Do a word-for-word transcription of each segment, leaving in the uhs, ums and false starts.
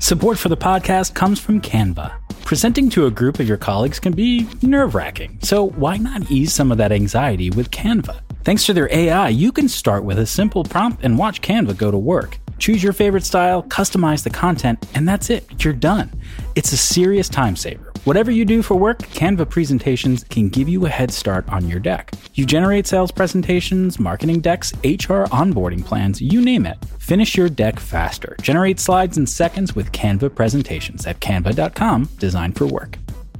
Support for the podcast comes from Canva. Presenting to a group of your colleagues can be nerve-wracking, so why not ease some of that anxiety with Canva? Thanks to their A I, you can start with a simple prompt and watch Canva go to work. Choose your favorite style, customize the content, and that's it. You're done. It's a serious time saver. Whatever you do for work, Canva presentations can give you a head start on your deck. You generate sales presentations, marketing decks, H R onboarding plans, you name it. Finish your deck faster. Generate slides in seconds with Canva presentations at canva dot com, designed for work.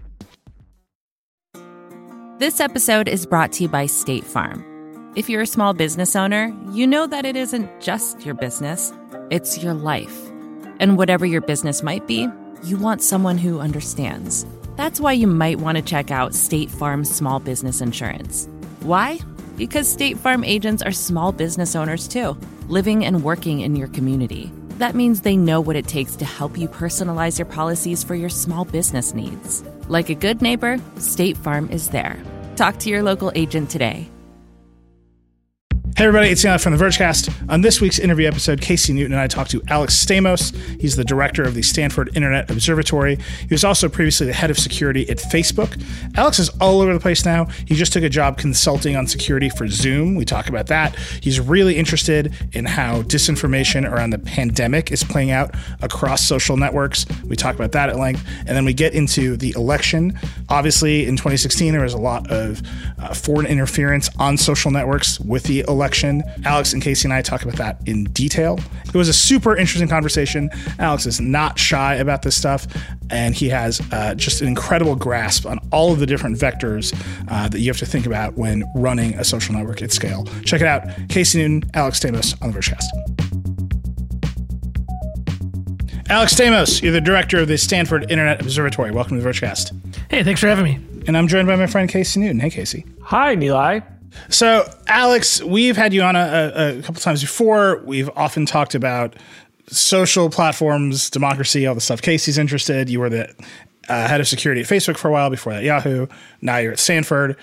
This episode is brought to you by State Farm. If you're a small business owner, you know that it isn't just your business, it's your life. And whatever your business might be, you want someone who understands. That's why you might want to check out State Farm Small Business Insurance. Why? Because State Farm agents are small business owners too, living and working in your community. That means they know what it takes to help you personalize your policies for your small business needs. Like a good neighbor, State Farm is there. Talk to your local agent today. Hey everybody, it's Neil from The Vergecast. On this week's interview episode, Casey Newton and I talked to Alex Stamos. He's the director of the Stanford Internet Observatory. He was also previously the head of security at Facebook. Alex is all over the place now. He just took a job consulting on security for Zoom. We talk about that. He's really interested in how disinformation around the pandemic is playing out across social networks. We talk about that at length. And then we get into the election. Obviously, in twenty sixteen, there was a lot of uh, foreign interference on social networks with the election. Election. Alex and Casey and I talk about that in detail. It was a super interesting conversation. Alex is not shy about this stuff, and he has uh, just an incredible grasp on all of the different vectors uh, that you have to think about when running a social network at scale. Check it out. Casey Newton, Alex Stamos on The Vergecast. Alex Stamos, you're the director of the Stanford Internet Observatory. Welcome to The Vergecast. Hey, thanks for having me. And I'm joined by my friend Casey Newton. Hey, Casey. Hi, Neil. So, Alex, we've had you on a, a, a couple times before. We've often talked about social platforms, democracy, all the stuff. Casey's interested. You were the uh, head of security at Facebook for a while, before that Yahoo. Now you're at Stanford.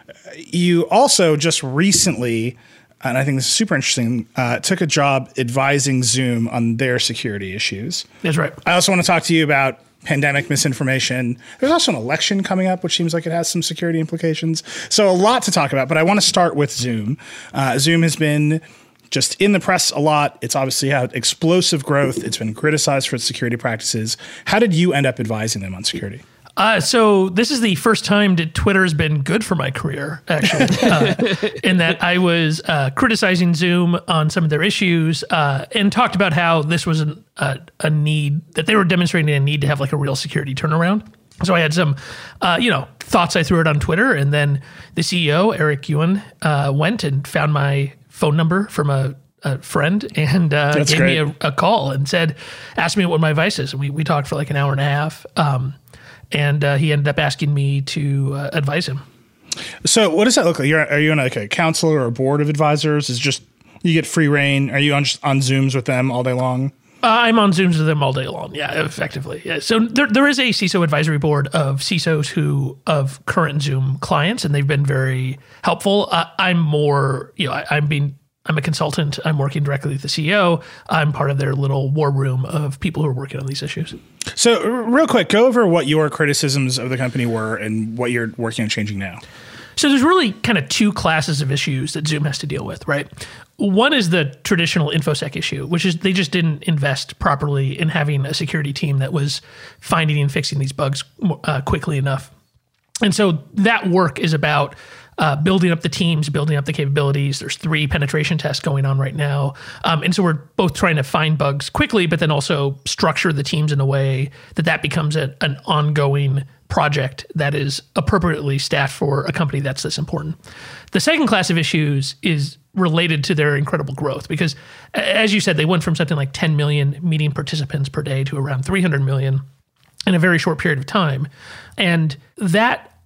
You also just recently, and I think this is super interesting, uh, took a job advising Zoom on their security issues. That's right. I also want to talk to you about pandemic misinformation. There's also an election coming up, which seems like it has some security implications. So a lot to talk about, but I want to start with Zoom. Uh, Zoom has been just in the press a lot. It's obviously had explosive growth. It's been criticized for its security practices. How did you end up advising them on security? Uh, so this is the first time that Twitter has been good for my career, actually, uh, in that I was uh, criticizing Zoom on some of their issues uh, and talked about how this was an, uh, a need, that they were demonstrating a need to have like a real security turnaround. So I had some, uh, you know, thoughts. I threw it on Twitter, and then the C E O, Eric Yuan, uh, went and found my phone number from a a friend and uh, gave great. me a, a call and said, asked me what my advice is. And we, we talked for like an hour and a half. Um, And uh, he ended up asking me to uh, advise him. So what does that look like? You're, are you on like a council or a board of advisors? Is just you get free reign? Are you on just on Zooms with them all day long? Uh, I'm on Zooms with them all day long. Yeah, effectively. Yeah. So there there is a C I S O advisory board of C I S Os who of current Zoom clients, and they've been very helpful. Uh, I'm more, you know, I, I'm being. I'm a consultant. I'm working directly with the C E O. I'm part of their little war room of people who are working on these issues. So r- real quick, go over what your criticisms of the company were and what you're working on changing now. So there's really kind of two classes of issues that Zoom has to deal with, right? One is the traditional InfoSec issue, which is they just didn't invest properly in having a security team that was finding and fixing these bugs uh, quickly enough. And so that work is about Uh, building up the teams, building up the capabilities. There's three penetration tests going on right now. Um, and so we're both trying to find bugs quickly, but then also structure the teams in a way that that becomes a, an ongoing project that is appropriately staffed for a company that's this important. The second class of issues is related to their incredible growth because, as you said, they went from something like ten million meeting participants per day to around three hundred million in a very short period of time. And that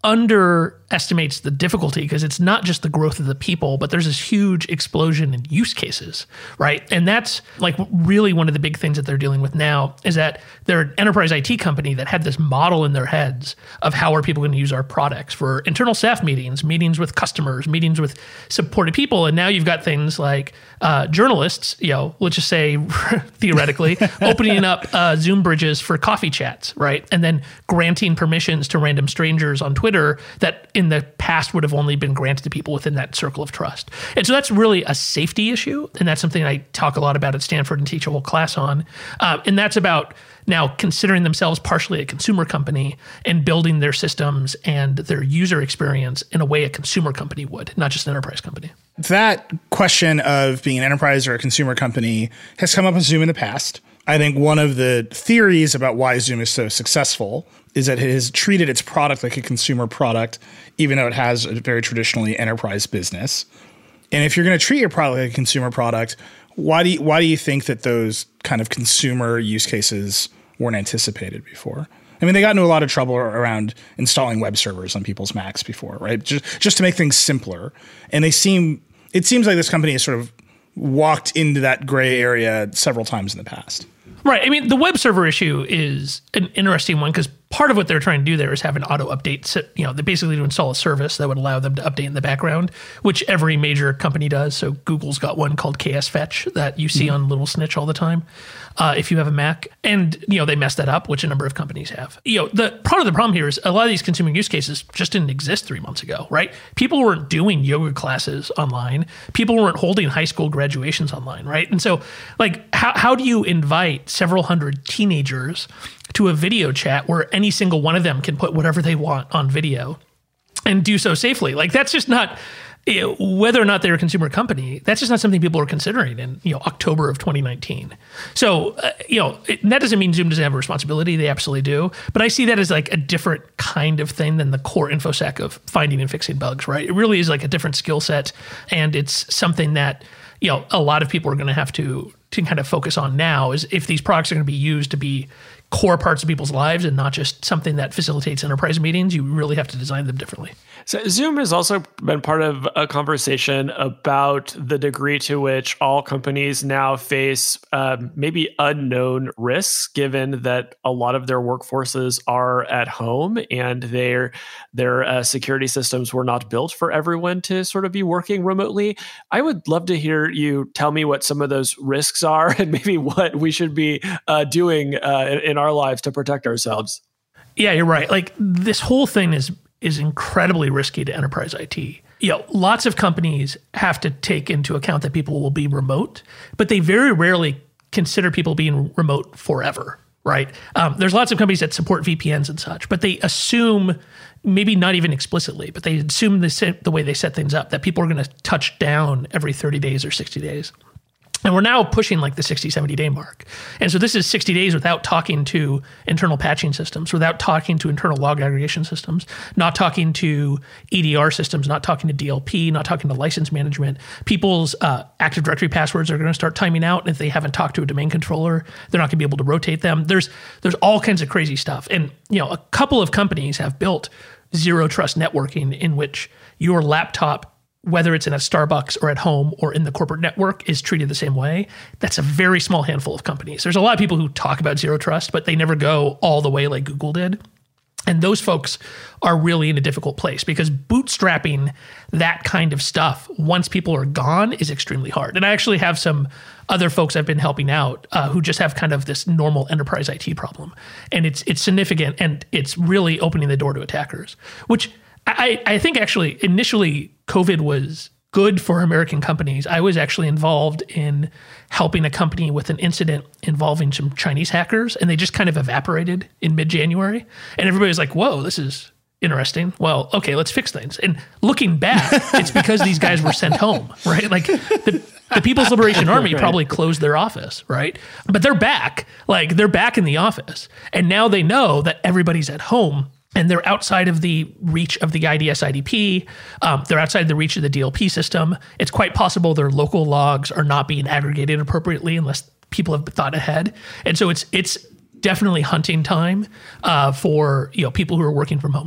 underestimates the difficulty because it's not just the growth of the people, but there's this huge explosion in use cases, right? And that's like really one of the big things that they're dealing with now is that they're an enterprise I T company that had this model in their heads of how are people going to use our products for internal staff meetings, meetings with customers, meetings with supported people. And now you've got things like uh, journalists, you know, let's just say theoretically, opening up uh, Zoom bridges for coffee chats, right? And then granting permissions to random strangers on Twitter that in the past would have only been granted to people within that circle of trust. And so that's really a safety issue. And that's something I talk a lot about at Stanford and teach a whole class on. Uh, and that's about now considering themselves partially a consumer company and building their systems and their user experience in a way a consumer company would, not just an enterprise company. That question of being an enterprise or a consumer company has come up with Zoom in the past. I think one of the theories about why Zoom is so successful is that it has treated its product like a consumer product, even though it has a very traditionally enterprise business. And if you're going to treat your product like a consumer product, why do you, why do you think that those kind of consumer use cases weren't anticipated before? I mean, they got into a lot of trouble around installing web servers on people's Macs before, right? Just just to make things simpler. And they seem it seems like this company has sort of walked into that gray area several times in the past. Right. I mean, the web server issue is an interesting one because part of what they're trying to do there is have an auto update. You know, they basically to install a service that would allow them to update in the background, which every major company does. So Google's got one called K S Fetch that you see mm-hmm. on Little Snitch all the time. Uh, if you have a Mac, and you know they messed that up, which a number of companies have. You know, the part of the problem here is a lot of these consumer use cases just didn't exist three months ago, right? People weren't doing yoga classes online. People weren't holding high school graduations online, right? And so, like, how how do you invite several hundred teenagers to a video chat where any single one of them can put whatever they want on video and do so safely? Like, that's just not. You know, whether or not they're a consumer company, that's just not something people are considering in you know October of twenty nineteen. So uh, you know it, that doesn't mean Zoom doesn't have a responsibility; they absolutely do. But I see that as like a different kind of thing than the core InfoSec of finding and fixing bugs. Right? It really is like a different skill set, and it's something that you know a lot of people are going to have to to kind of focus on now. Is if these products are going to be used to be core parts of people's lives and not just something that facilitates enterprise meetings, you really have to design them differently. So Zoom has also been part of a conversation about the degree to which all companies now face um, maybe unknown risks, given that a lot of their workforces are at home and their their uh, security systems were not built for everyone to sort of be working remotely. I would love to hear you tell me what some of those risks are and maybe what we should be uh, doing uh, in, in our lives to protect ourselves. Yeah, you're right. Like this whole thing is is incredibly risky to enterprise I T. You know, lots of companies have to take into account that people will be remote, but they very rarely consider people being remote forever, right? Um, there's lots of companies that support V P Ns and such, but they assume, maybe not even explicitly, but they assume the, the way they set things up, that people are going to touch down every thirty days or sixty days. And we're now pushing like the sixty, seventy day mark. And so this is sixty days without talking to internal patching systems, without talking to internal log aggregation systems, not talking to E D R systems, not talking to D L P, not talking to license management. People's uh, Active Directory passwords are going to start timing out. And if they haven't talked to a domain controller, they're not going to be able to rotate them. There's there's all kinds of crazy stuff. And you know, a couple of companies have built zero trust networking in which your laptop, whether it's in a Starbucks or at home or in the corporate network, is treated the same way. That's a very small handful of companies. There's a lot of people who talk about zero trust, but they never go all the way like Google did. And those folks are really in a difficult place because bootstrapping that kind of stuff once people are gone is extremely hard. And I actually have some other folks I've been helping out uh, who just have kind of this normal enterprise I T problem. And it's it's significant and it's really opening the door to attackers, which I, I think actually initially COVID was good for American companies. I was actually involved in helping a company with an incident involving some Chinese hackers, and they just kind of evaporated in mid-January. And everybody was like, whoa, this is interesting. Well, okay, let's fix things. And looking back, it's because these guys were sent home, right? Like the, the People's Liberation Army right. probably closed their office, right? But they're back. Like they're back in the office. And now they know that everybody's at home. And they're outside of the reach of the I D S I D P. Um, they're outside the reach of the D L P system. It's quite possible their local logs are not being aggregated appropriately unless people have thought ahead. And so it's it's definitely hunting time uh, for you know people who are working from home right now.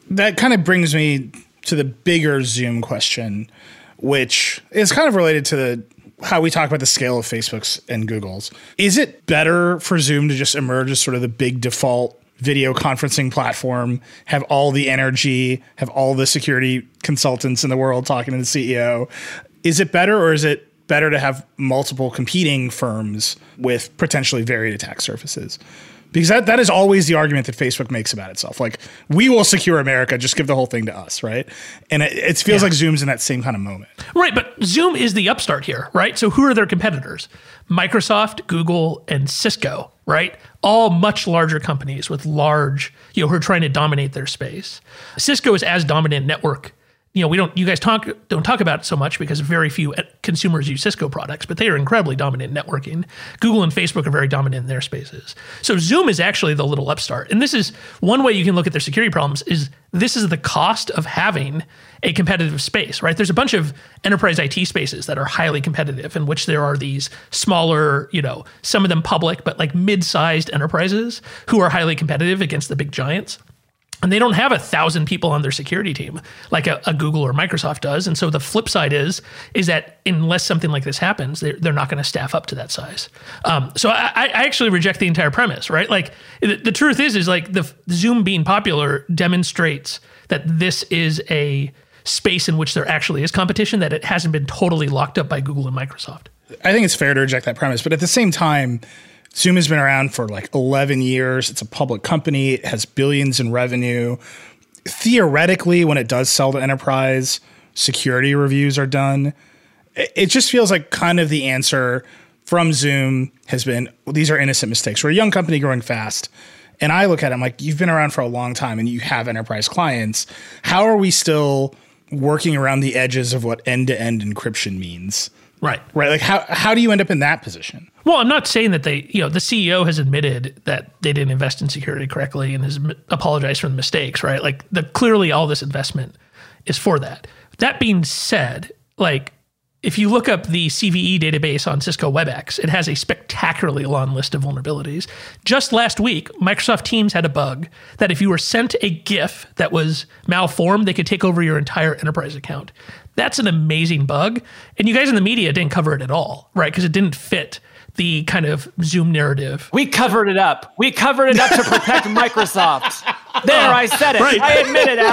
That kind of brings me to the bigger Zoom question, which is kind of related to the how we talk about the scale of Facebook's and Google's. Is it better for Zoom to just emerge as sort of the big default video conferencing platform, have all the energy, have all the security consultants in the world talking to the C E O? Is it better, or is it better to have multiple competing firms with potentially varied attack surfaces? Because that, that is always the argument that Facebook makes about itself. Like, we will secure America, just give the whole thing to us, right? And it, it feels yeah. like Zoom's in that same kind of moment. Right, but Zoom is the upstart here, right? So who are their competitors? Microsoft, Google, and Cisco, right? All much larger companies with large, you know, who are trying to dominate their space. Cisco is as dominant network. You know, we don't, you guys talk, don't talk about it so much because very few consumers use Cisco products, but they are incredibly dominant in networking. Google and Facebook are very dominant in their spaces. So Zoom is actually the little upstart. And this is one way you can look at their security problems is this is the cost of having a competitive space, right? There's a bunch of enterprise I T spaces that are highly competitive in which there are these smaller, you know, some of them public, but like mid-sized enterprises who are highly competitive against the big giants. And they don't have a thousand people on their security team like a, a Google or Microsoft does. And so the flip side is, is that unless something like this happens, they're, they're not going to staff up to that size. Um, so I, I actually reject the entire premise, right? Like the, the truth is, is like the Zoom being popular demonstrates that this is a space in which there actually is competition, that it hasn't been totally locked up by Google and Microsoft. I think it's fair to reject that premise, but at the same time, Zoom has been around for like eleven years. It's a public company. It has billions in revenue. Theoretically, when it does sell to enterprise, security reviews are done. It just feels like kind of the answer from Zoom has been, well, these are innocent mistakes. We're a young company growing fast. And I look at it, I'm like, you've been around for a long time and you have enterprise clients. How are we still working around the edges of what end-to-end encryption means? Right. Right. Like how, how do you end up in that position? Well, I'm not saying that they, you know, the C E O has admitted that they didn't invest in security correctly and has apologized for the mistakes, right? Like the clearly all this investment is for that. That being said, like if you look up the C V E database on Cisco WebEx, it has a spectacularly long list of vulnerabilities. Just last week, Microsoft Teams had a bug that if you were sent a GIF that was malformed, they could take over your entire enterprise account. That's an amazing bug. And you guys in the media didn't cover it at all, right? Because it didn't fit the kind of Zoom narrative. We covered it up. We covered it up to protect Microsoft. There, I said it. Right. I admit it,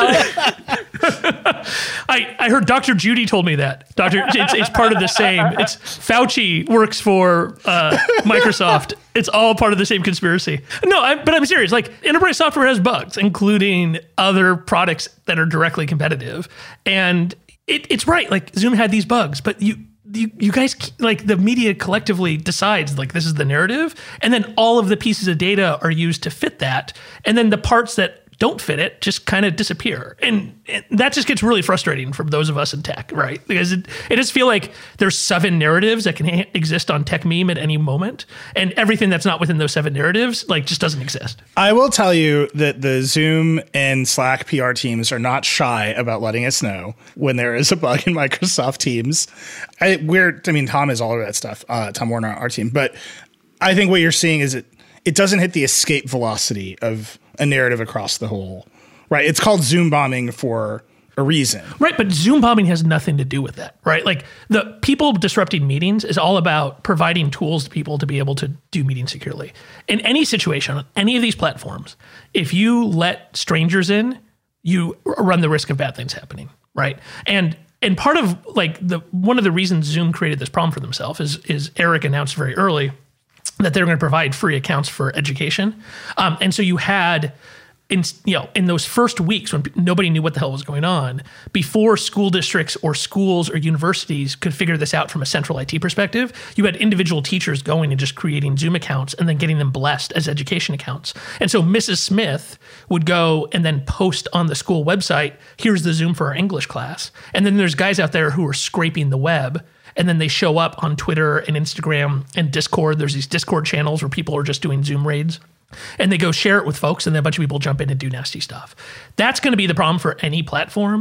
Alex. I, I heard Doctor Judy told me that. Doctor It's, it's part of the same. It's Fauci works for uh, Microsoft. It's all part of the same conspiracy. No, I, but I'm serious. Like enterprise software has bugs, including other products that are directly competitive. And it, it's right. Like Zoom had these bugs, but you You, you guys, like the media collectively decides like this is the narrative, and then all of the pieces of data are used to fit that, and then the parts that don't fit it just kind of disappear, and, and that just gets really frustrating for those of us in tech, right? Because it, it does feel like there's seven narratives that can ha- exist on Tech Meme at any moment, and everything that's not within those seven narratives like just doesn't exist. I will tell you that the Zoom and Slack P R teams are not shy about letting us know when there is a bug in Microsoft Teams. I, we're, I mean, Tom is all over that stuff, uh, Tom Warner, our team, but I think what you're seeing is it, it doesn't hit the escape velocity of a narrative across the whole, right? It's called Zoom bombing for a reason. Right, but Zoom bombing has nothing to do with that, right? Like the people disrupting meetings is all about providing tools to people to be able to do meetings securely. In any situation, on any of these platforms, if you let strangers in, you run the risk of bad things happening, right? And and part of like the one of the reasons Zoom created this problem for themselves is is Eric announced very early that they're going to provide free accounts for education. Um, and so you had, in you know, in those first weeks when nobody knew what the hell was going on, before school districts or schools or universities could figure this out from a central I T perspective, you had individual teachers going and just creating Zoom accounts and then getting them blessed as education accounts. And so Missus Smith would go and then post on the school website, here's the Zoom for our English class. And then there's guys out there who are scraping the web, and then they show up on Twitter and Instagram and Discord. There's these Discord channels where people are just doing Zoom raids. And they go share it with folks, and then a bunch of people jump in and do nasty stuff. That's going to be the problem for any platform.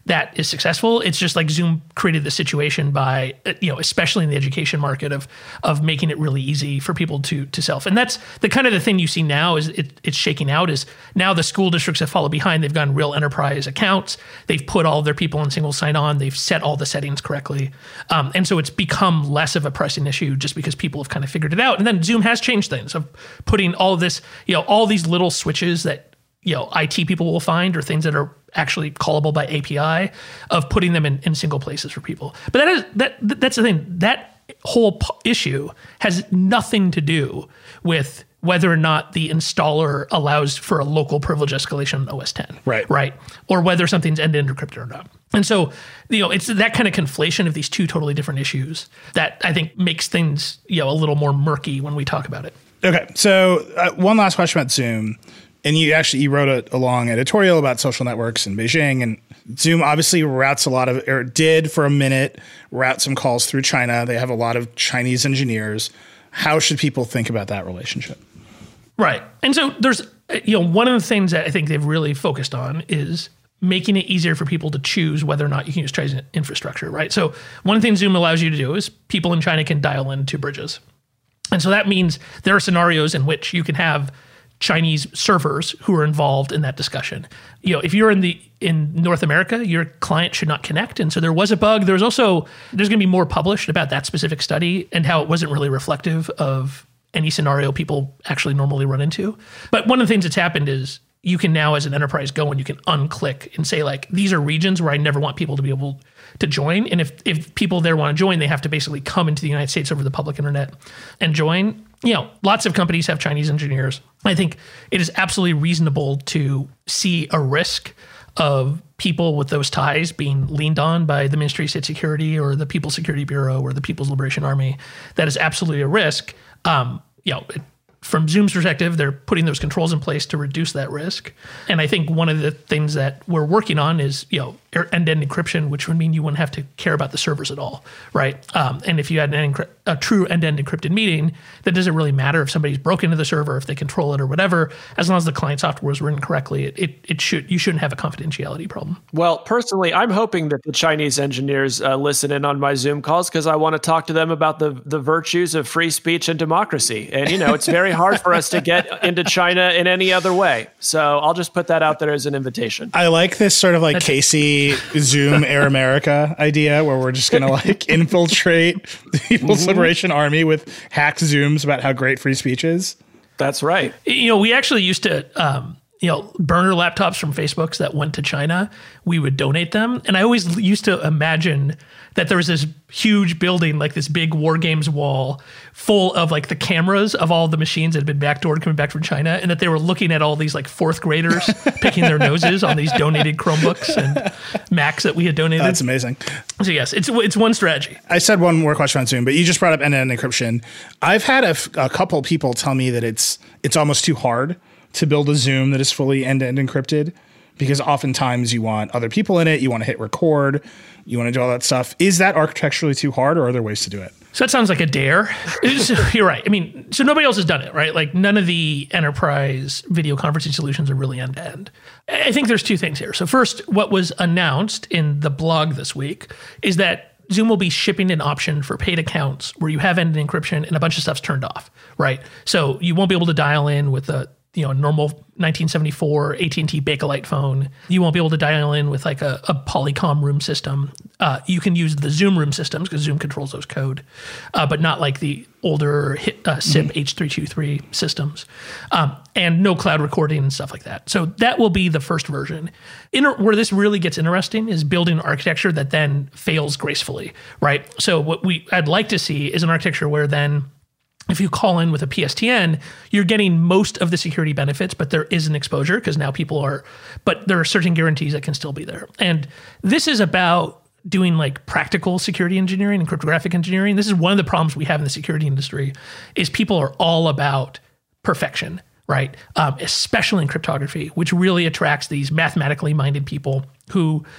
that is successful. It's just like Zoom created the situation by, you know, especially in the education market of of making it really easy for people to to self. And that's the kind of the thing you see now is it, it's shaking out is now the school districts have followed behind. They've gotten real enterprise accounts. They've put all their people in single sign-on. They've set all the settings correctly. Um, and so it's become less of a pressing issue just because people have kind of figured it out. And then Zoom has changed things of putting all of this, you know, all these little switches that, you know, I T people will find or things that are actually callable by A P I of putting them in, in single places for people. But that is that that's the thing. That whole p- issue has nothing to do with whether or not the installer allows for a local privilege escalation on O S ten. Right. Right. Or whether something's end-to-end encrypted or not. And so, you know, it's that kind of conflation of these two totally different issues that I think makes things, you know, a little more murky when we talk about it. Okay. So uh, one last question about Zoom. And you actually you wrote a, a long editorial about social networks in Beijing, and Zoom obviously routes a lot of, or did for a minute, route some calls through China. They have a lot of Chinese engineers. How should people think about that relationship? Right. And so there's, you know, one of the things that I think they've really focused on is making it easier for people to choose whether or not you can use Chinese infrastructure, right? So one thing Zoom allows you to do is people in China can dial into bridges. And so that means there are scenarios in which you can have Chinese servers who are involved in that discussion. You know, if you're in the in North America, your client should not connect. And so there was a bug. There's also, there's going to be more published about that specific study and how it wasn't really reflective of any scenario people actually normally run into. But one of the things that's happened is you can now as an enterprise go and you can unclick and say like, these are regions where I never want people to be able to join. And if, if people there want to join, they have to basically come into the United States over the public internet and join. You know, lots of companies have Chinese engineers. I think it is absolutely reasonable to see a risk of people with those ties being leaned on by the Ministry of State Security or the People's Security Bureau or the People's Liberation Army. That is absolutely a risk. Um, you know, it, from Zoom's perspective, they're putting those controls in place to reduce that risk. And I think one of the things that we're working on is, you know, end-to-end encryption, which would mean you wouldn't have to care about the servers at all, right? Um, and if you had an encry- a true end-to-end encrypted meeting, that doesn't really matter if somebody's broken into the server, if they control it or whatever. As long as the client software is written correctly, it, it, it should you shouldn't have a confidentiality problem. Well, personally, I'm hoping that the Chinese engineers uh, listen in on my Zoom calls because I want to talk to them about the the virtues of free speech and democracy. And, you know, it's very hard for us to get into China in any other way. So I'll just put that out there as an invitation. I like this sort of like That's- Casey Zoom Air America idea where we're just going to like infiltrate the People's mm-hmm. Liberation Army with hacked Zooms about how great free speech is. That's right. You know, we actually used to, um, you know, burner laptops from Facebooks that went to China. We would donate them. And I always used to imagine that there was this huge building, like this big War Games wall full of like the cameras of all the machines that had been backdoored coming back from China. And that they were looking at all these like fourth graders picking their noses on these donated Chromebooks and Macs that we had donated. That's amazing. So yes, it's it's one strategy. I said one more question on Zoom, but you just brought up end-to-end encryption. I've had a, a couple people tell me that it's it's almost too hard to build a Zoom that is fully end-to-end encrypted because oftentimes you want other people in it, you want to hit record, you want to do all that stuff. Is that architecturally too hard or are there ways to do it? So that sounds like a dare. You're right. I mean, so nobody else has done it, right? Like none of the enterprise video conferencing solutions are really end-to-end. I think there's two things here. So first, what was announced in the blog this week is that Zoom will be shipping an option for paid accounts where you have end-to-end encryption and a bunch of stuff's turned off, right? So you won't be able to dial in with a you know, normal nineteen seventy-four A T and T Bakelite phone. You won't be able to dial in with like a, a Polycom room system. Uh, you can use the Zoom room systems because Zoom controls those code, uh, but not like the older hit, uh, S I P mm-hmm. H three twenty-three systems. Um, and no cloud recording and stuff like that. So that will be the first version. Inter- where this really gets interesting is building an architecture that then fails gracefully, right? So what we I'd like to see is an architecture where then if you call in with a P S T N, you're getting most of the security benefits, but there is an exposure because now people are, but there are certain guarantees that can still be there. And this is about doing like practical security engineering and cryptographic engineering. This is one of the problems we have in the security industry is people are all about perfection, right? Um, especially in cryptography, which really attracts these mathematically minded people who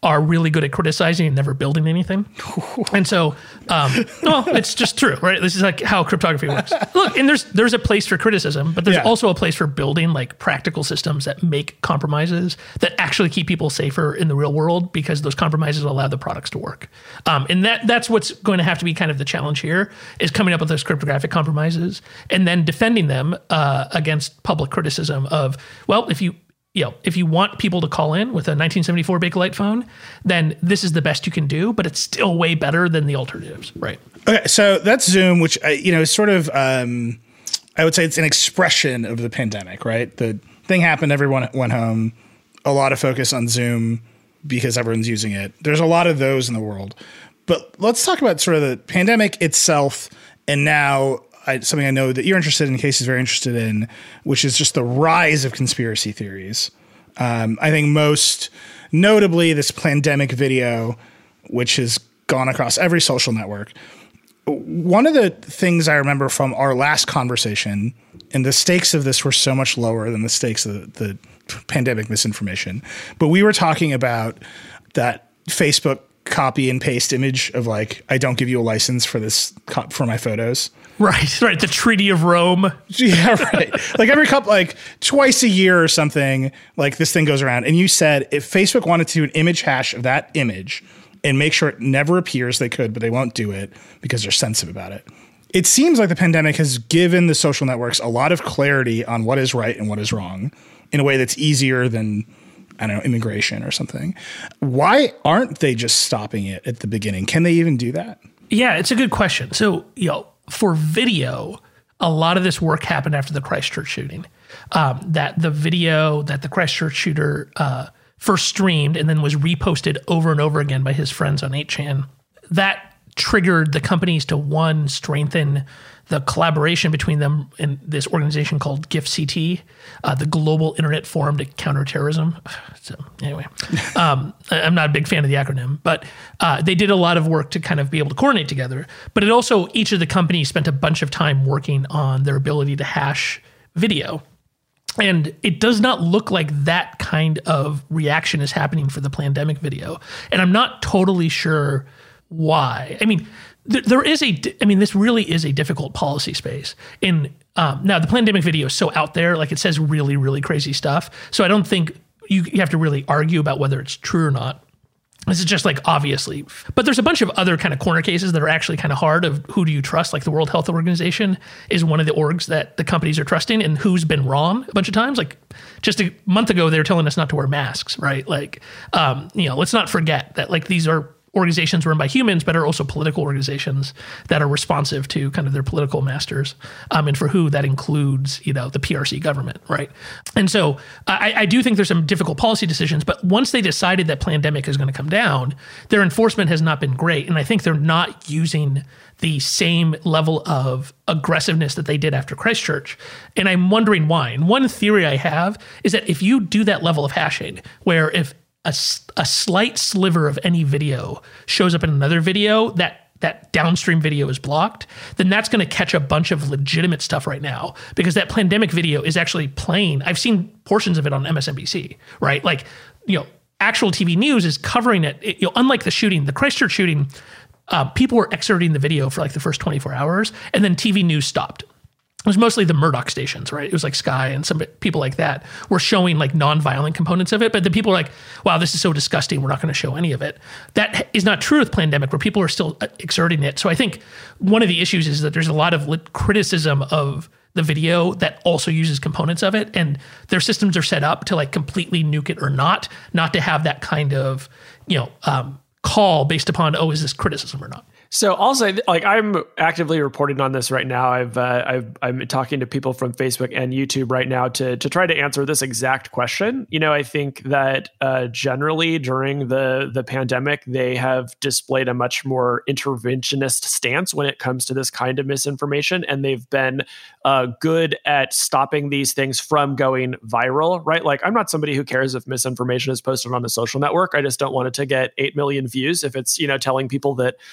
are really good at criticizing and never building anything. And so, um, well, it's just true, right? This is like how cryptography works. Look, and there's there's a place for criticism, but there's Yeah. also a place for building like practical systems that make compromises that actually keep people safer in the real world, because those compromises allow the products to work. Um, and that that's what's going to have to be kind of the challenge here, is coming up with those cryptographic compromises and then defending them uh, against public criticism of, well, if you You know, if you want people to call in with a nineteen seventy-four Bakelite phone, then this is the best you can do, but it's still way better than the alternatives, right? Okay, so that's Zoom, which, uh, you know, is sort of, um, I would say it's an expression of the pandemic, right? The thing happened, everyone went home, a lot of focus on Zoom because everyone's using it. There's a lot of those in the world. But let's talk about sort of the pandemic itself, and now I, something I know that you're interested in, Casey's very interested in, which is just the rise of conspiracy theories. Um, I think most notably this pandemic video, which has gone across every social network. One of the things I remember from our last conversation, and the stakes of this were so much lower than the stakes of the, the pandemic misinformation, but we were talking about that Facebook copy and paste image of like, I don't give you a license for this cop for my photos. Right, right. The Treaty of Rome. Yeah, right. Like every couple, like twice a year or something, like this thing goes around. And you said if Facebook wanted to do an image hash of that image and make sure it never appears, they could, but they won't do it because they're sensitive about it. It seems like the pandemic has given the social networks a lot of clarity on what is right and what is wrong in a way that's easier than, I don't know, immigration or something. Why aren't they just stopping it at the beginning? Can they even do that? Yeah, it's a good question. So, you know, for video, a lot of this work happened after the Christchurch shooting. Um, that the video that the Christchurch shooter uh, first streamed and then was reposted over and over again by his friends on eight chan, that triggered the companies to, one, strengthen the collaboration between them and this organization called G I F C T, uh, the Global Internet Forum to Counter Terrorism. So anyway, um, I'm not a big fan of the acronym, but uh, they did a lot of work to kind of be able to coordinate together. But it also, each of the companies spent a bunch of time working on their ability to hash video. And it does not look like that kind of reaction is happening for the pandemic video. And I'm not totally sure why. I mean, there is a, I mean, this really is a difficult policy space. In um, now, the pandemic video is so out there, like it says really, really crazy stuff. So I don't think you, you have to really argue about whether it's true or not. This is just like obviously, but there's a bunch of other kind of corner cases that are actually kind of hard of who do you trust? Like the World Health Organization is one of the orgs that the companies are trusting, and who's been wrong a bunch of times. Like just a month ago, they were telling us not to wear masks, right? Like, um, you know, let's not forget that like these are organizations run by humans, but are also political organizations that are responsive to kind of their political masters, um, and for who that includes, you know, the P R C government, right? And so I, I do think there's some difficult policy decisions, but once they decided that pandemic is going to come down, their enforcement has not been great, and I think they're not using the same level of aggressiveness that they did after Christchurch, and I'm wondering why. And one theory I have is that if you do that level of hashing, where if A, a slight sliver of any video shows up in another video, that that downstream video is blocked, then that's going to catch a bunch of legitimate stuff right now, because that pandemic video is actually playing. I've seen portions of it on M S N B C, right? Like, you know, actual T V news is covering it. it you know, unlike the shooting, the Christchurch shooting, uh, people were excerpting the video for like the first twenty-four hours, and then T V news stopped. It was mostly the Murdoch stations, right? It was like Sky and some people like that were showing like non-violent components of it. But the people were like, wow, this is so disgusting. We're not going to show any of it. That is not true with pandemic, where people are still exerting it. So I think one of the issues is that there's a lot of criticism of the video that also uses components of it. And their systems are set up to like completely nuke it or not, not to have that kind of, you know, um, call based upon, oh, is this criticism or not? So also, like, I'm actively reporting on this right now. I've, uh, I've I'm talking to people from Facebook and YouTube right now to to try to answer this exact question. You know, I think that uh, generally during the the pandemic, they have displayed a much more interventionist stance when it comes to this kind of misinformation, and they've been uh, good at stopping these things from going viral. Right? Like, I'm not somebody who cares if misinformation is posted on a social network. I just don't want it to get eight million views if it's, you know, telling people that masks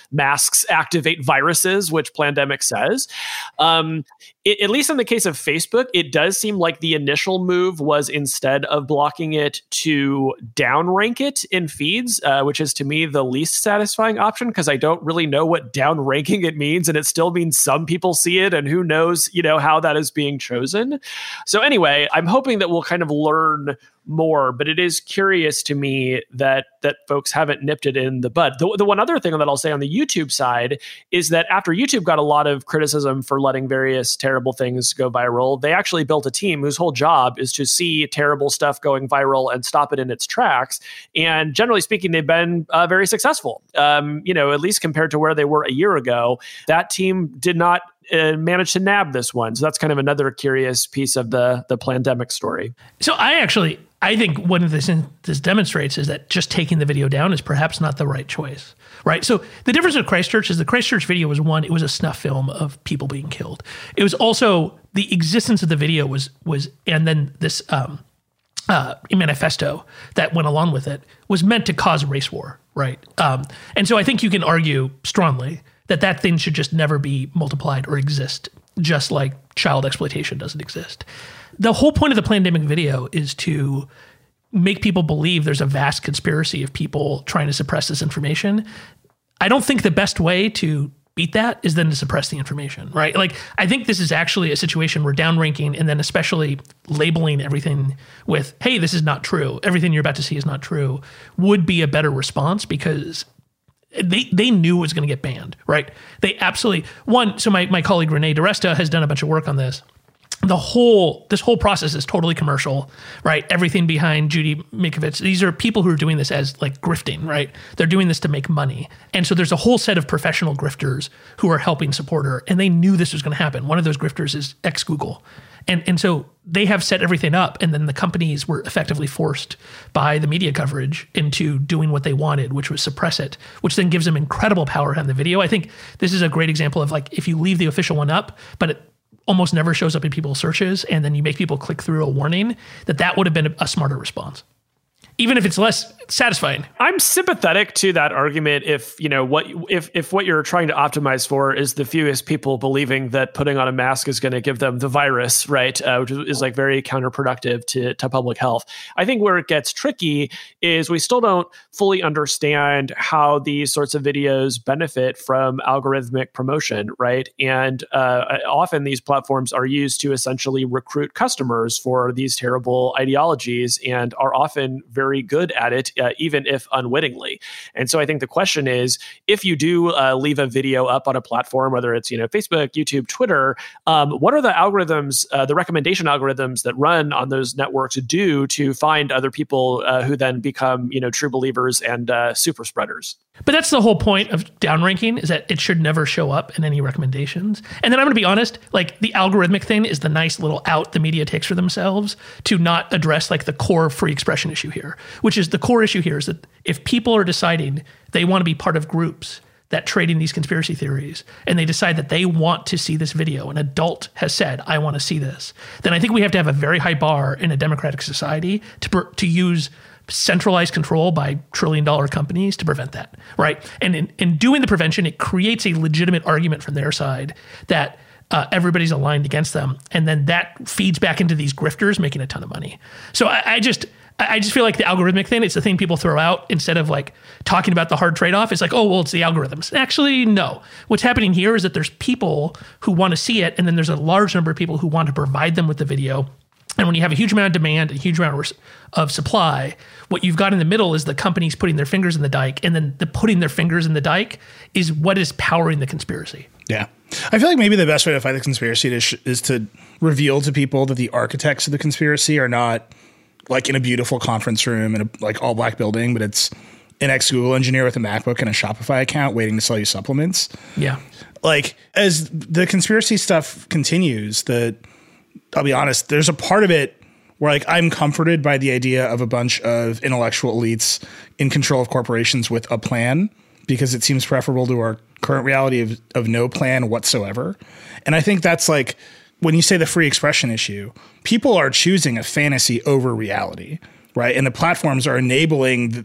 masks activate viruses, which Plandemic says. Um, it, at least in the case of Facebook, it does seem like the initial move was instead of blocking it to downrank it in feeds, uh, which is to me the least satisfying option because I don't really know what downranking it means, and it still means some people see it, and who knows, you know, how that is being chosen. So anyway, I'm hoping that we'll kind of learn more, but it is curious to me that that folks haven't nipped it in the bud. The, the one other thing that I'll say on the YouTube side is that after YouTube got a lot of criticism for letting various terrible things go viral, they actually built a team whose whole job is to see terrible stuff going viral and stop it in its tracks. And generally speaking, they've been uh, very successful. Um, you know, at least compared to where they were a year ago, that team did not Uh, managed to nab this one. So that's kind of another curious piece of the the Plandemic story. So I actually, I think what this, this demonstrates is that just taking the video down is perhaps not the right choice, right? So the difference with Christchurch is the Christchurch video was one, it was a snuff film of people being killed. It was also the existence of the video was, was and then this um, uh, manifesto that went along with it was meant to cause a race war, right? Um, and so I think you can argue strongly that that thing should just never be multiplied or exist, just like child exploitation doesn't exist. The whole point of the Plandemic video is to make people believe there's a vast conspiracy of people trying to suppress this information. I don't think the best way to beat that is then to suppress the information, right? Like, I think this is actually a situation where downranking and then especially labeling everything with, hey, this is not true, everything you're about to see is not true, would be a better response because They they knew it was going to get banned, right? They absolutely, one, so my, my colleague Renee DiResta has done a bunch of work on this. The whole, this whole process is totally commercial, right? Everything behind Judy Mikovits, these are people who are doing this as like grifting, right? They're doing this to make money. And so there's a whole set of professional grifters who are helping support her, and they knew this was going to happen. One of those grifters is ex-Google. And and so they have set everything up, and then the companies were effectively forced by the media coverage into doing what they wanted, which was suppress it, which then gives them incredible power on the video. I think this is a great example of like, if you leave the official one up, but it almost never shows up in people's searches, and then you make people click through a warning, that that would have been a, a smarter response, even if it's less satisfying. I'm sympathetic to that argument if, you know, what if if what you're trying to optimize for is the fewest people believing that putting on a mask is going to give them the virus, right? Uh, which is like very counterproductive to, to public health. I think where it gets tricky is we still don't fully understand how these sorts of videos benefit from algorithmic promotion, right? And uh, often these platforms are used to essentially recruit customers for these terrible ideologies and are often very good at it, uh, even if unwittingly. And so I think the question is, if you do uh, leave a video up on a platform, whether it's, you know, Facebook, YouTube, Twitter, um, what are the algorithms, uh, the recommendation algorithms that run on those networks do to find other people uh, who then become, you know, true believers and uh, super spreaders? But that's the whole point of downranking, is that it should never show up in any recommendations. And then I'm going to be honest, like the algorithmic thing is the nice little out the media takes for themselves to not address like the core free expression issue here, which is the core issue here is that if people are deciding they want to be part of groups that trade in these conspiracy theories, and they decide that they want to see this video, an adult has said, I want to see this, then I think we have to have a very high bar in a democratic society to to use centralized control by trillion dollar companies to prevent that, right? And in, in doing the prevention, it creates a legitimate argument from their side that uh, everybody's aligned against them. And then that feeds back into these grifters making a ton of money. So I, I just... I just feel like the algorithmic thing, it's the thing people throw out instead of like talking about the hard trade-off. It's like, oh, well, it's the algorithms. Actually, no. What's happening here is that there's people who want to see it, and then there's a large number of people who want to provide them with the video. And when you have a huge amount of demand, a huge amount of supply, what you've got in the middle is the companies putting their fingers in the dike, and then the putting their fingers in the dike is what is powering the conspiracy. Yeah. I feel like maybe the best way to fight the conspiracy is, is to reveal to people that the architects of the conspiracy are not like in a beautiful conference room in a like all black building, but it's an ex-Google engineer with a MacBook and a Shopify account waiting to sell you supplements. Yeah. Like as the conspiracy stuff continues, that I'll be honest, there's a part of it where like I'm comforted by the idea of a bunch of intellectual elites in control of corporations with a plan, because it seems preferable to our current reality of, of no plan whatsoever. And I think that's like, when you say the free expression issue, people are choosing a fantasy over reality, right? And the platforms are enabling the,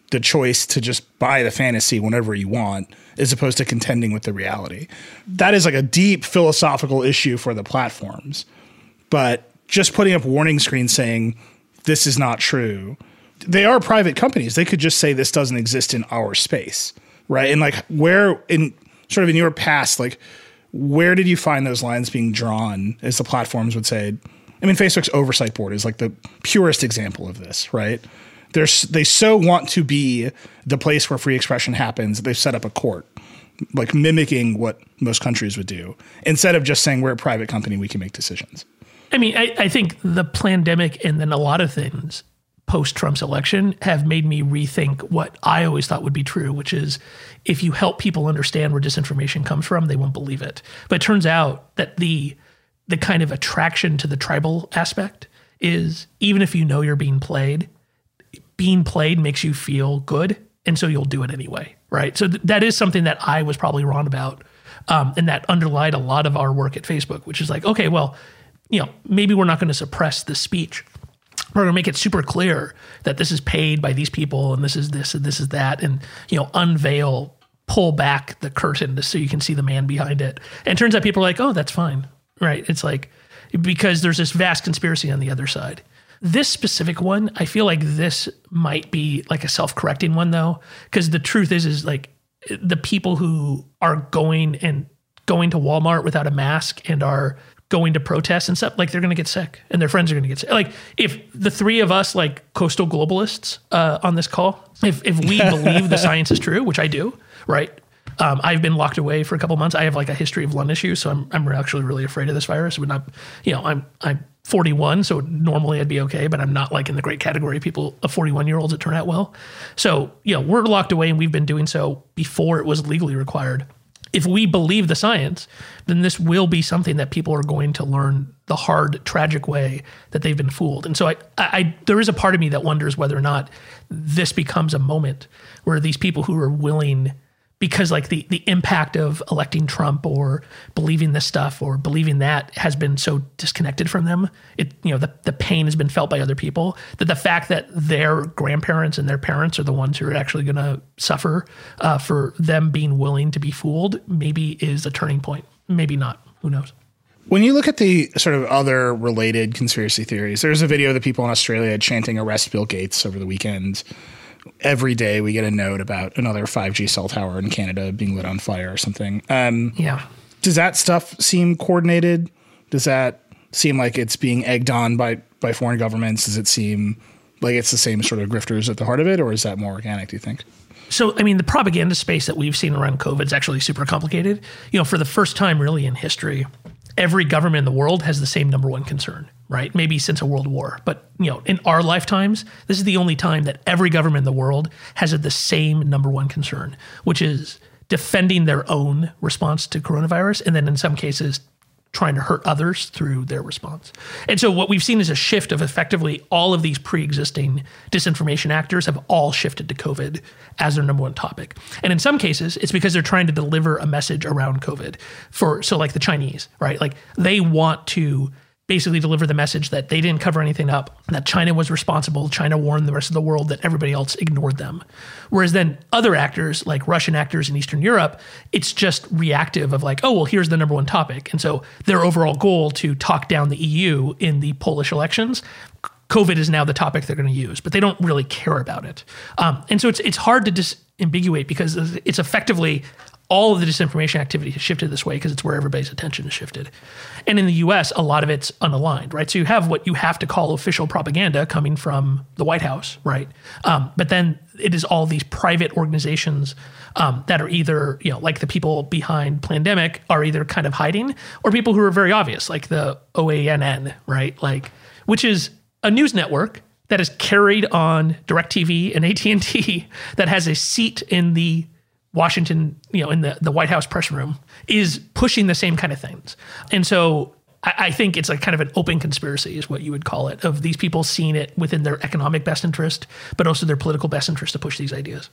the choice to just buy the fantasy whenever you want, as opposed to contending with the reality. That is like a deep philosophical issue for the platforms. But just putting up warning screens saying this is not true, they are private companies. They could just say this doesn't exist in our space, right? And like where in sort of in your past, like where did you find those lines being drawn, as the platforms would say? I mean, Facebook's oversight board is like the purest example of this, right? They're, they so want to be the place where free expression happens, they've set up a court, like mimicking what most countries would do, instead of just saying we're a private company, we can make decisions. I mean, I, I think the pandemic and then a lot of things post-Trump's election have made me rethink what I always thought would be true, which is if you help people understand where disinformation comes from, they won't believe it. But it turns out that the the kind of attraction to the tribal aspect is even if you know you're being played, being played makes you feel good, and so you'll do it anyway, right? So th- that is something that I was probably wrong about, um, and that underlied a lot of our work at Facebook, which is like, okay, well, you know, maybe we're not going to suppress the speech. We're going to make it super clear that this is paid by these people, and this is this, and this is that, and, you know, unveil, pull back the curtain so you can see the man behind it. And it turns out people are like, oh, that's fine, right? It's like, because there's this vast conspiracy on the other side. This specific one, I feel like this might be like a self-correcting one though, because the truth is, is like the people who are going and going to Walmart without a mask and are going to protest and stuff, like they're going to get sick and their friends are going to get sick. Like if the three of us, like coastal globalists uh, on this call, if if we believe the science is true, which I do, right? Um, I've been locked away for a couple months. I have like a history of lung issues, so I'm I'm actually really afraid of this virus. But not, you know, I'm I'm forty-one, so normally I'd be okay, but I'm not like in the great category of people of forty-one year olds that turn out well. So, you know, we're locked away, and we've been doing so before it was legally required. If we believe the science, then this will be something that people are going to learn the hard, tragic way that they've been fooled. And so I, I, there is a part of me that wonders whether or not this becomes a moment where these people who are willing, because like the, the impact of electing Trump or believing this stuff or believing that has been so disconnected from them, it, you know, the, the pain has been felt by other people, that the fact that their grandparents and their parents are the ones who are actually going to suffer uh, for them being willing to be fooled maybe is a turning point. Maybe not. Who knows? When you look at the sort of other related conspiracy theories, there's a video of the people in Australia chanting arrest Bill Gates over the weekend. Every day we get a note about another five G cell tower in Canada being lit on fire or something. Um, yeah. Does that stuff seem coordinated? Does that seem like it's being egged on by, by foreign governments? Does it seem like it's the same sort of grifters at the heart of it, or is that more organic, do you think? So, I mean, the propaganda space that we've seen around COVID is actually super complicated. You know, for the first time really in history, every government in the world has the same number one concern, right? Maybe since a world war. But, you know, in our lifetimes, this is the only time that every government in the world has the same number one concern, which is defending their own response to coronavirus. And then in some cases, trying to hurt others through their response. And so what we've seen is a shift of effectively all of these pre-existing disinformation actors have all shifted to COVID as their number one topic. And in some cases, it's because they're trying to deliver a message around COVID. For so like the Chinese, right? Like they want to basically deliver the message that they didn't cover anything up, that China was responsible, China warned the rest of the world, that everybody else ignored them. Whereas then other actors, like Russian actors in Eastern Europe, it's just reactive of like, oh, well, here's the number one topic. And so their overall goal to talk down the E U in the Polish elections, COVID is now the topic they're going to use, but they don't really care about it. Um, and so it's it's hard to disambiguate because it's effectively all of the disinformation activity has shifted this way because it's where everybody's attention is shifted. And in the U S, a lot of it's unaligned, right? So you have what you have to call official propaganda coming from the White House, right? Um, but then it is all these private organizations um, that are either, you know, like the people behind Plandemic are either kind of hiding, or people who are very obvious, like the O A N N, right? Like, which is a news network that is carried on DirecTV and A T and T that has a seat in the Washington, you know, in the, the White House press room, is pushing the same kind of things. And so I, I think it's like kind of an open conspiracy is what you would call it, of these people seeing it within their economic best interest, but also their political best interest to push these ideas.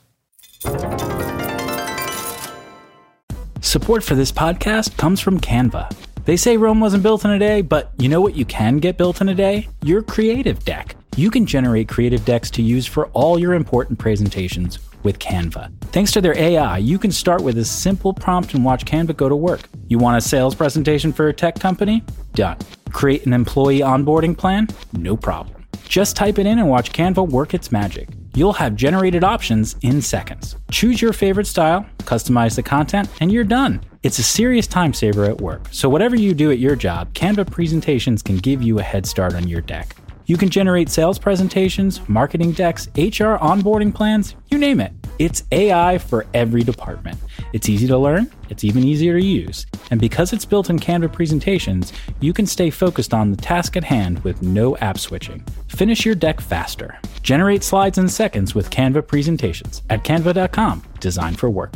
Support for this podcast comes from Canva. They say Rome wasn't built in a day, but you know what you can get built in a day? Your creative deck. You can generate creative decks to use for all your important presentations with Canva. Thanks to their A I, you can start with a simple prompt and watch Canva go to work. You want a sales presentation for a tech company? Done. Create an employee onboarding plan? No problem. Just type it in and watch Canva work its magic. You'll have generated options in seconds. Choose your favorite style, customize the content, and you're done. It's a serious time saver at work, so whatever you do at your job, Canva presentations can give you a head start on your deck. You can generate sales presentations, marketing decks, H R onboarding plans, you name it. It's A I for every department. It's easy to learn, it's even easier to use. And because it's built in Canva presentations, you can stay focused on the task at hand with no app switching. Finish your deck faster. Generate slides in seconds with Canva presentations at canva dot com, designed for work.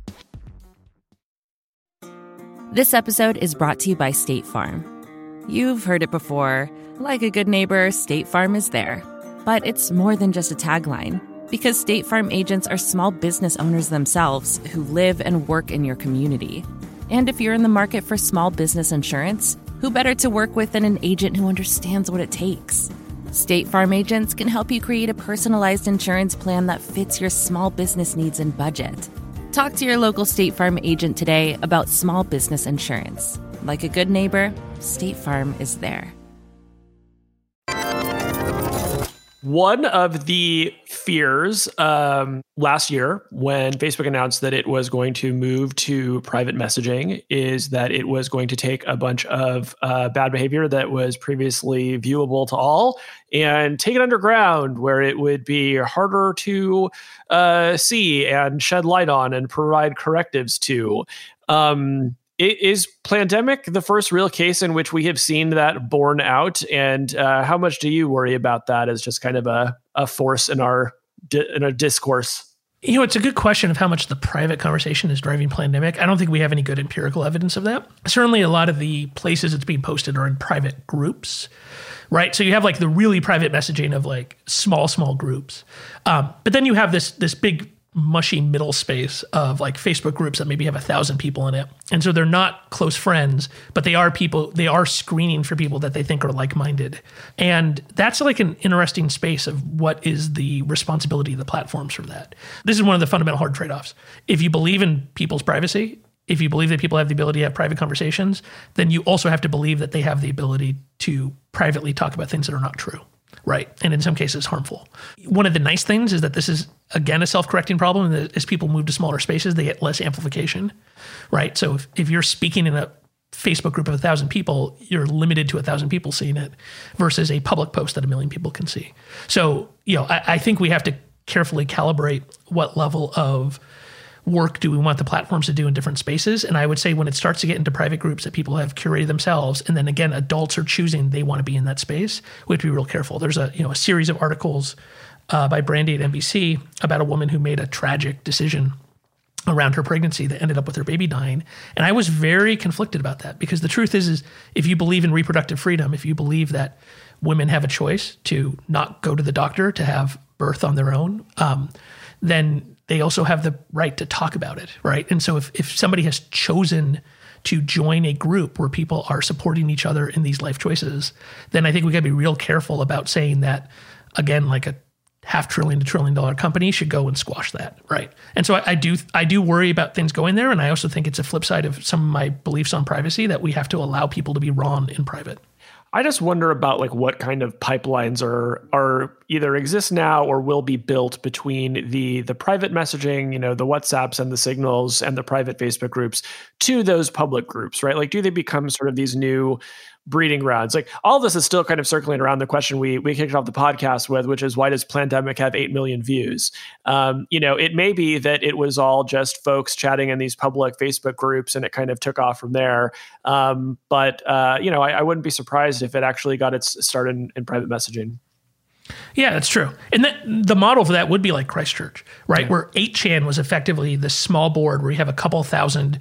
This episode is brought to you by State Farm. You've heard it before. Like a good neighbor, State Farm is there. But it's more than just a tagline, because State Farm agents are small business owners themselves who live and work in your community. And if you're in the market for small business insurance, who better to work with than an agent who understands what it takes? State Farm agents can help you create a personalized insurance plan that fits your small business needs and budget. Talk to your local State Farm agent today about small business insurance. Like a good neighbor, State Farm is there. One of the fears um, last year when Facebook announced that it was going to move to private messaging is that it was going to take a bunch of uh, bad behavior that was previously viewable to all and take it underground, where it would be harder to uh, see and shed light on and provide correctives to. Um, Is Plandemic the first real case in which we have seen that borne out? And uh, how much do you worry about that as just kind of a, a force in our in a discourse? You know, it's a good question of how much the private conversation is driving Plandemic. I don't think we have any good empirical evidence of that. Certainly a lot of the places it's being posted are in private groups, right? So you have like the really private messaging of like small, small groups. Um, but then you have this this big mushy middle space of like Facebook groups that maybe have a thousand people in it. And so they're not close friends, but they are people, they are screening for people that they think are like-minded. And that's like an interesting space of what is the responsibility of the platforms for that. This is one of the fundamental hard trade-offs. If you believe in people's privacy, if you believe that people have the ability to have private conversations, then you also have to believe that they have the ability to privately talk about things that are not true. Right. And in some cases, harmful. One of the nice things is that this is, again, a self-correcting problem. That as people move to smaller spaces, they get less amplification. Right. So if, if you're speaking in a Facebook group of a thousand people, you're limited to a thousand people seeing it versus a public post that a million people can see. So, you know, I, I think we have to carefully calibrate what level of work do we want the platforms to do in different spaces. And I would say when it starts to get into private groups that people have curated themselves, and then again, adults are choosing they want to be in that space, we have to be real careful. There's a, you know, a series of articles uh, by Brandy at N B C about a woman who made a tragic decision around her pregnancy that ended up with her baby dying. And I was very conflicted about that, because the truth is, is if you believe in reproductive freedom, if you believe that women have a choice to not go to the doctor to have birth on their own, um, then they also have the right to talk about it, right? And so if, if somebody has chosen to join a group where people are supporting each other in these life choices, then I think we got to be real careful about saying that, again, like a half trillion to trillion dollar company should go and squash that, right? And so I, I do I do worry about things going there, and I also think it's a flip side of some of my beliefs on privacy, that we have to allow people to be wrong in private. I just wonder about like what kind of pipelines are are either exist now or will be built between the the private messaging, you know, the WhatsApps and the Signals and the private Facebook groups to those public groups, right? Like, do they become sort of these new breeding grounds? Like, all of this is still kind of circling around the question we we kicked off the podcast with, which is, why does Plandemic have eight million views? Um, you know, it may be that it was all just folks chatting in these public Facebook groups and it kind of took off from there. Um, but, uh, you know, I, I wouldn't be surprised if it actually got its start in, in private messaging. Yeah, that's true. And that, the model for that would be like Christchurch, right? Yeah. Where eight chan was effectively this small board where you have a couple thousand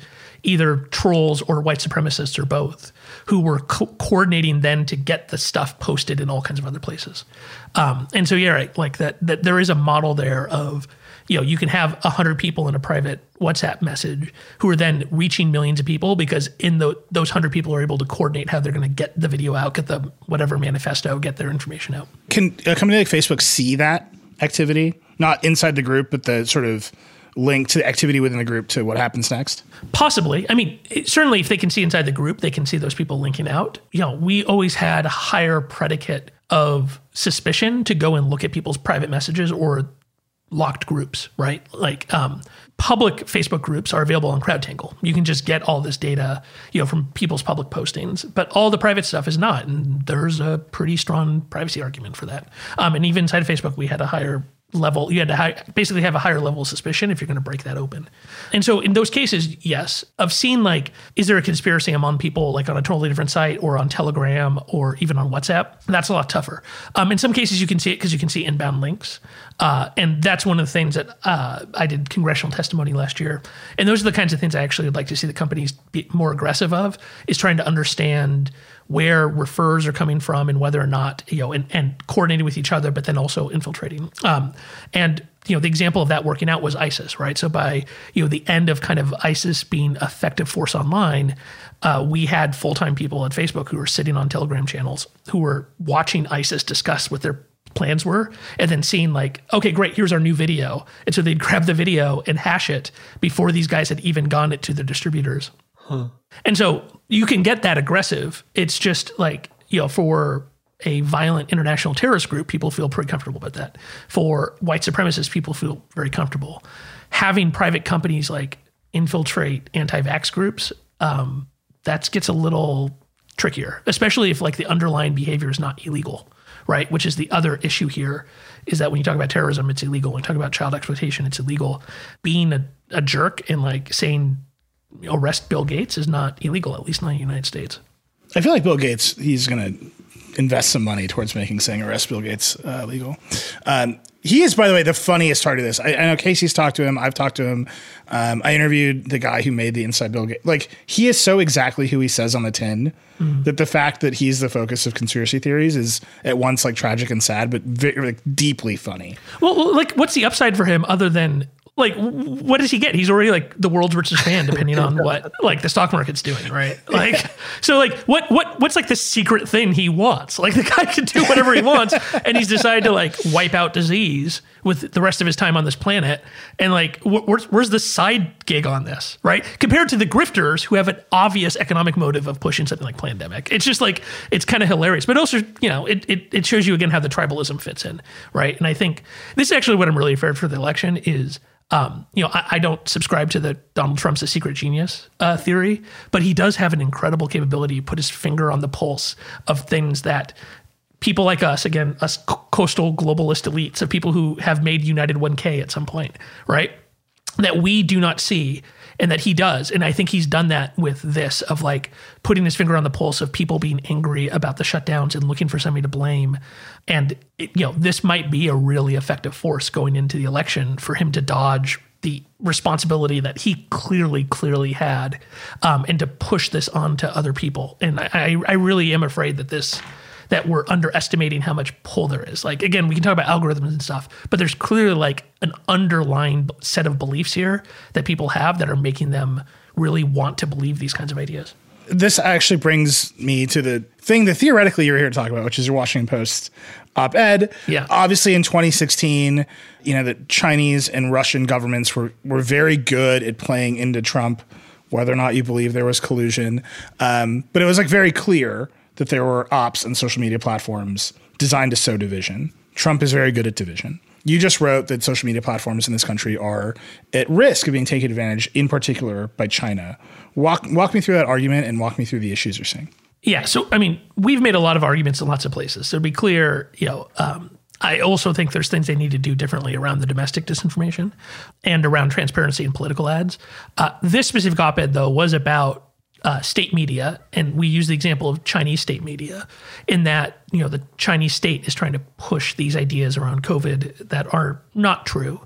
either trolls or white supremacists or both, who were co- coordinating then to get the stuff posted in all kinds of other places. Um, and so, yeah, right, like that, that there is a model there of, you know, you can have one hundred people in a private WhatsApp message who are then reaching millions of people because in the, those one hundred people are able to coordinate how they're going to get the video out, get the whatever manifesto, get their information out. Can a company like Facebook see that activity? Not inside the group, but the sort of link to the activity within the group to what happens next? Possibly. I mean, it, certainly if they can see inside the group, they can see those people linking out. You know, we always had a higher predicate of suspicion to go and look at people's private messages or locked groups, right? Like um, public Facebook groups are available on CrowdTangle. You can just get all this data, you know, from people's public postings, but all the private stuff is not. And there's a pretty strong privacy argument for that. Um, and even inside of Facebook, we had a higher level, you had to high, basically have a higher level of suspicion if you're going to break that open. And so in those cases, yes, I've seen like, is there a conspiracy among people like on a totally different site or on Telegram or even on WhatsApp? That's a lot tougher. Um, in some cases you can see it because you can see inbound links. Uh, and that's one of the things that uh, I did congressional testimony last year. And those are the kinds of things I actually would like to see the companies be more aggressive of, is trying to understand where refers are coming from and whether or not, you know, and, and coordinating with each other, but then also infiltrating. Um, and, you know, the example of that working out was ISIS, right? So by, you know, the end of kind of ISIS being effective force online, uh, we had full-time people at Facebook who were sitting on Telegram channels who were watching ISIS discuss what their plans were and then seeing like, okay, great, here's our new video. And so they'd grab the video and hash it before these guys had even gone it to the distributors. Huh. And so you can get that aggressive. It's just like, you know, for a violent international terrorist group, people feel pretty comfortable about that. For white supremacists, people feel very comfortable. Having private companies like infiltrate anti-vax groups, um, that gets a little trickier, especially if like the underlying behavior is not illegal, right? Which is the other issue here, is that when you talk about terrorism, it's illegal. When you talk about child exploitation, it's illegal. Being a, a jerk and like saying, arrest Bill Gates is not illegal, at least not in the United States. I feel like Bill Gates, he's going to invest some money towards making saying arrest Bill Gates uh, legal. Um, he is, by the way, the funniest part of this. I, I know Casey's talked to him. I've talked to him. Um, I interviewed the guy who made the Inside Bill Gates. Like, he is so exactly who he says on the tin mm-hmm. that the fact that he's the focus of conspiracy theories is at once like tragic and sad, but very, like, deeply funny. Well, like, what's the upside for him other than, like, what does he get? He's already like the world's richest man, depending on what like the stock market's doing, right? Like, so like, what what what's like the secret thing he wants? Like, the guy can do whatever he wants, and he's decided to like wipe out disease with the rest of his time on this planet. And like, wh- where's where's the side gig on this, right? Compared to the grifters who have an obvious economic motive of pushing something like pandemic. It's just like, it's kind of hilarious, but also, you know, it, it it shows you again how the tribalism fits in, right? And I think this is actually what I'm really afraid for the election is. Um, you know, I, I don't subscribe to the Donald Trump's a secret genius uh, theory, but he does have an incredible capability to put his finger on the pulse of things that people like us, again, us coastal globalist elites, of people who have made United one K at some point, right? That we do not see and that he does. And I think he's done that with this of like putting his finger on the pulse of people being angry about the shutdowns and looking for somebody to blame. And, it, you know, this might be a really effective force going into the election for him to dodge the responsibility that he clearly, clearly had um, and to push this on to other people. And I, I really am afraid that this, that we're underestimating how much pull there is. Like, again, we can talk about algorithms and stuff, but there's clearly like an underlying set of beliefs here that people have that are making them really want to believe these kinds of ideas. This actually brings me to the thing that theoretically you're here to talk about, which is your Washington Post op-ed. Yeah. Obviously in twenty sixteen, you know, the Chinese and Russian governments were, were very good at playing into Trump, whether or not you believe there was collusion. Um, but it was like very clear that there were ops and social media platforms designed to sow division. Trump is very good at division. You just wrote that social media platforms in this country are at risk of being taken advantage, in particular by China. Walk walk me through that argument and walk me through the issues you're seeing. Yeah, so I mean, we've made a lot of arguments in lots of places. So to be clear, you know, um, I also think there's things they need to do differently around the domestic disinformation and around transparency and political ads. Uh, this specific op-ed, though, was about Uh, state media, and we use the example of Chinese state media in that, you know, the Chinese state is trying to push these ideas around COVID that are not true.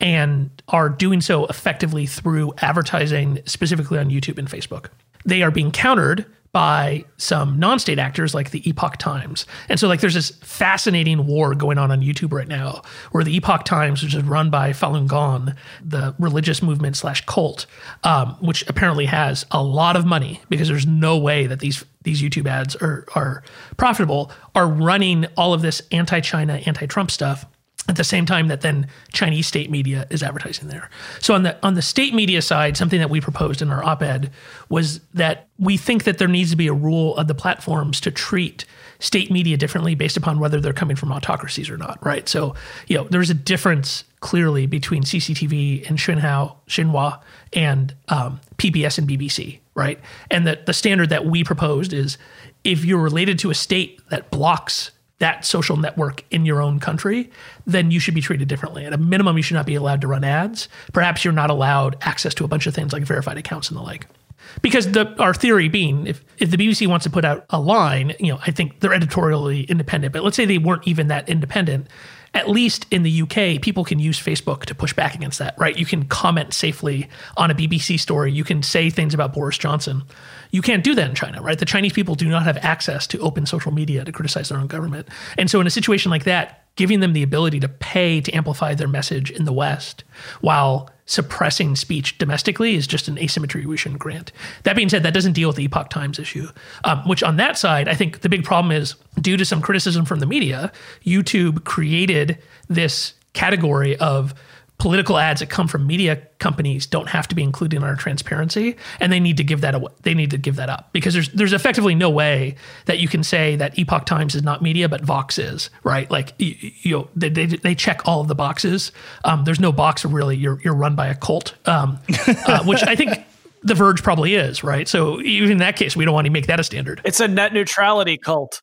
and are doing so effectively through advertising, specifically on YouTube and Facebook. They are being countered by some non-state actors like the Epoch Times. And so like there's this fascinating war going on on YouTube right now where the Epoch Times, which is run by Falun Gong, the religious movement slash cult, um, which apparently has a lot of money because there's no way that these these YouTube ads are, are profitable, are running all of this anti-China, anti-Trump stuff at the same time that then Chinese state media is advertising there. So on the on the state media side, something that we proposed in our op-ed was that we think that there needs to be a rule of the platforms to treat state media differently based upon whether they're coming from autocracies or not, right? So, you know, there's a difference clearly between C C T V and Xinhua, Xinhua and um, P B S and B B C, right? And the, the standard that we proposed is if you're related to a state that blocks that social network in your own country, then you should be treated differently. At a minimum, you should not be allowed to run ads. Perhaps you're not allowed access to a bunch of things like verified accounts and the like. Because the, our theory being, if, if the B B C wants to put out a line, you know, I think they're editorially independent, but let's say they weren't even that independent. At least in the U K, people can use Facebook to push back against that, right? You can comment safely on a B B C story. You can say things about Boris Johnson. You can't do that in China, right? The Chinese people do not have access to open social media to criticize their own government. And so in a situation like that, giving them the ability to pay to amplify their message in the West while suppressing speech domestically is just an asymmetry we shouldn't grant. That being said, that doesn't deal with the Epoch Times issue, um, which on that side, I think the big problem is due to some criticism from the media, YouTube created this category of political ads that come from media companies don't have to be included in our transparency, and they need to give that away. They need to give that up because there's there's effectively no way that you can say that Epoch Times is not media, but Vox is, right? Like you, you know, they, they they check all of the boxes. Um, there's no box of really you're you're run by a cult, um, uh, which I think The Verge probably is, right? So even in that case, we don't want to make that a standard. It's a net neutrality cult.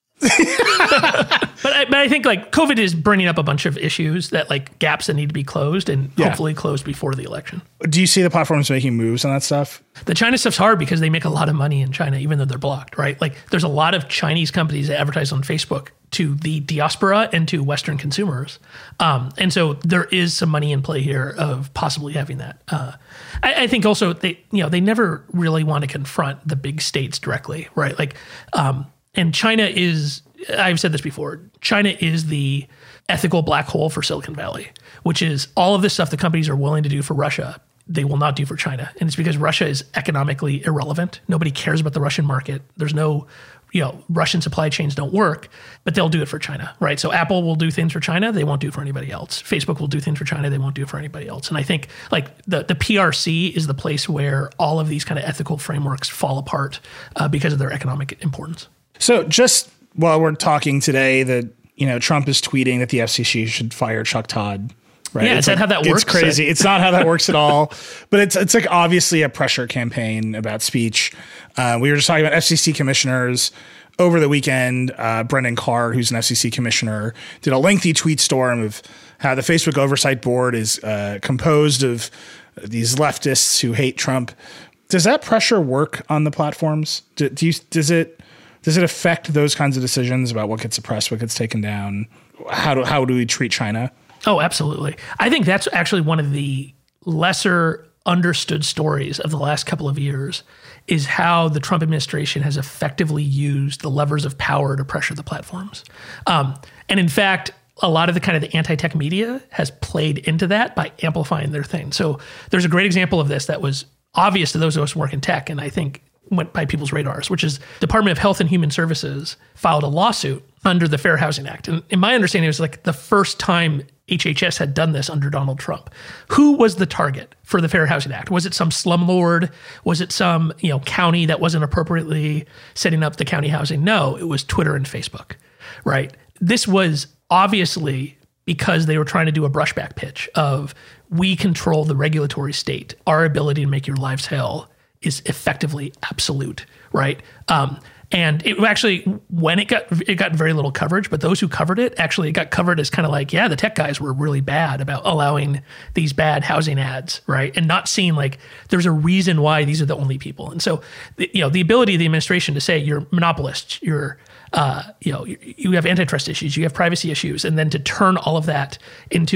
but, I, but I think like COVID is bringing up a bunch of issues that like gaps that need to be closed and yeah. hopefully closed before the election. Do you see the platforms making moves on that stuff? The China stuff's hard because they make a lot of money in China, even though they're blocked, right? Like there's a lot of Chinese companies that advertise on Facebook to the diaspora and to Western consumers. Um, and so there is some money in play here of possibly having that. Uh, I, I think also they, you know, they never really want to confront the big states directly, right? Like, um, And China is, I've said this before, China is the ethical black hole for Silicon Valley, which is all of this stuff the companies are willing to do for Russia, they will not do for China. And it's because Russia is economically irrelevant. Nobody cares about the Russian market. There's no, you know, Russian supply chains don't work, but they'll do it for China, right? So Apple will do things for China. They won't do it for anybody else. Facebook will do things for China. They won't do it for anybody else. And I think like the, the P R C is the place where all of these kind of ethical frameworks fall apart uh, because of their economic importance. So just while we're talking today, that you know Trump is tweeting that the F C C should fire Chuck Todd. Right? Yeah, it's is that like, how that works? It's crazy. It's not how that works at all. But it's it's like obviously a pressure campaign about speech. Uh, we were just talking about F C C commissioners over the weekend. Uh, Brendan Carr, who's an F C C commissioner, did a lengthy tweet storm of how the Facebook Oversight Board is uh, composed of these leftists who hate Trump. Does that pressure work on the platforms? Do, do you does it? Does it affect those kinds of decisions about what gets suppressed, what gets taken down? How do how do we treat China? Oh, absolutely. I think that's actually one of the lesser understood stories of the last couple of years is how the Trump administration has effectively used the levers of power to pressure the platforms. Um, and in fact, a lot of the kind of the anti-tech media has played into that by amplifying their thing. So there's a great example of this that was obvious to those of us who work in tech, and I think went by people's radars, which is Department of Health and Human Services filed a lawsuit under the Fair Housing Act. And in my understanding, it was like the first time H H S had done this under Donald Trump. Who was the target for the Fair Housing Act? Was it some slumlord? Was it some, you know, county that wasn't appropriately setting up the county housing? No, it was Twitter and Facebook, right? This was obviously because they were trying to do a brushback pitch of we control the regulatory state. Our ability to make your lives hell is effectively absolute, right? Um, and it actually, when it got, it got very little coverage, but those who covered it, actually it got covered as kind of like, yeah, the tech guys were really bad about allowing these bad housing ads, right? And not seeing like, there's a reason why these are the only people. And so, you know, the ability of the administration to say you're monopolists, you're, uh, you know, you, you have antitrust issues, you have privacy issues, and then to turn all of that into,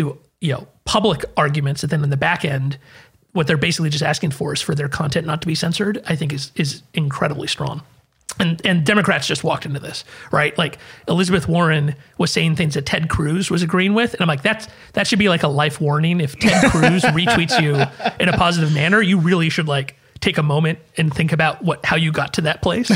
you know, public arguments that then in the back end, what they're basically just asking for is for their content not to be censored, I think is is incredibly strong. And and Democrats just walked into this, right? Like Elizabeth Warren was saying things that Ted Cruz was agreeing with. And I'm like, that's that should be like a life warning. If Ted Cruz retweets you in a positive manner, you really should like take a moment and think about what how you got to that place.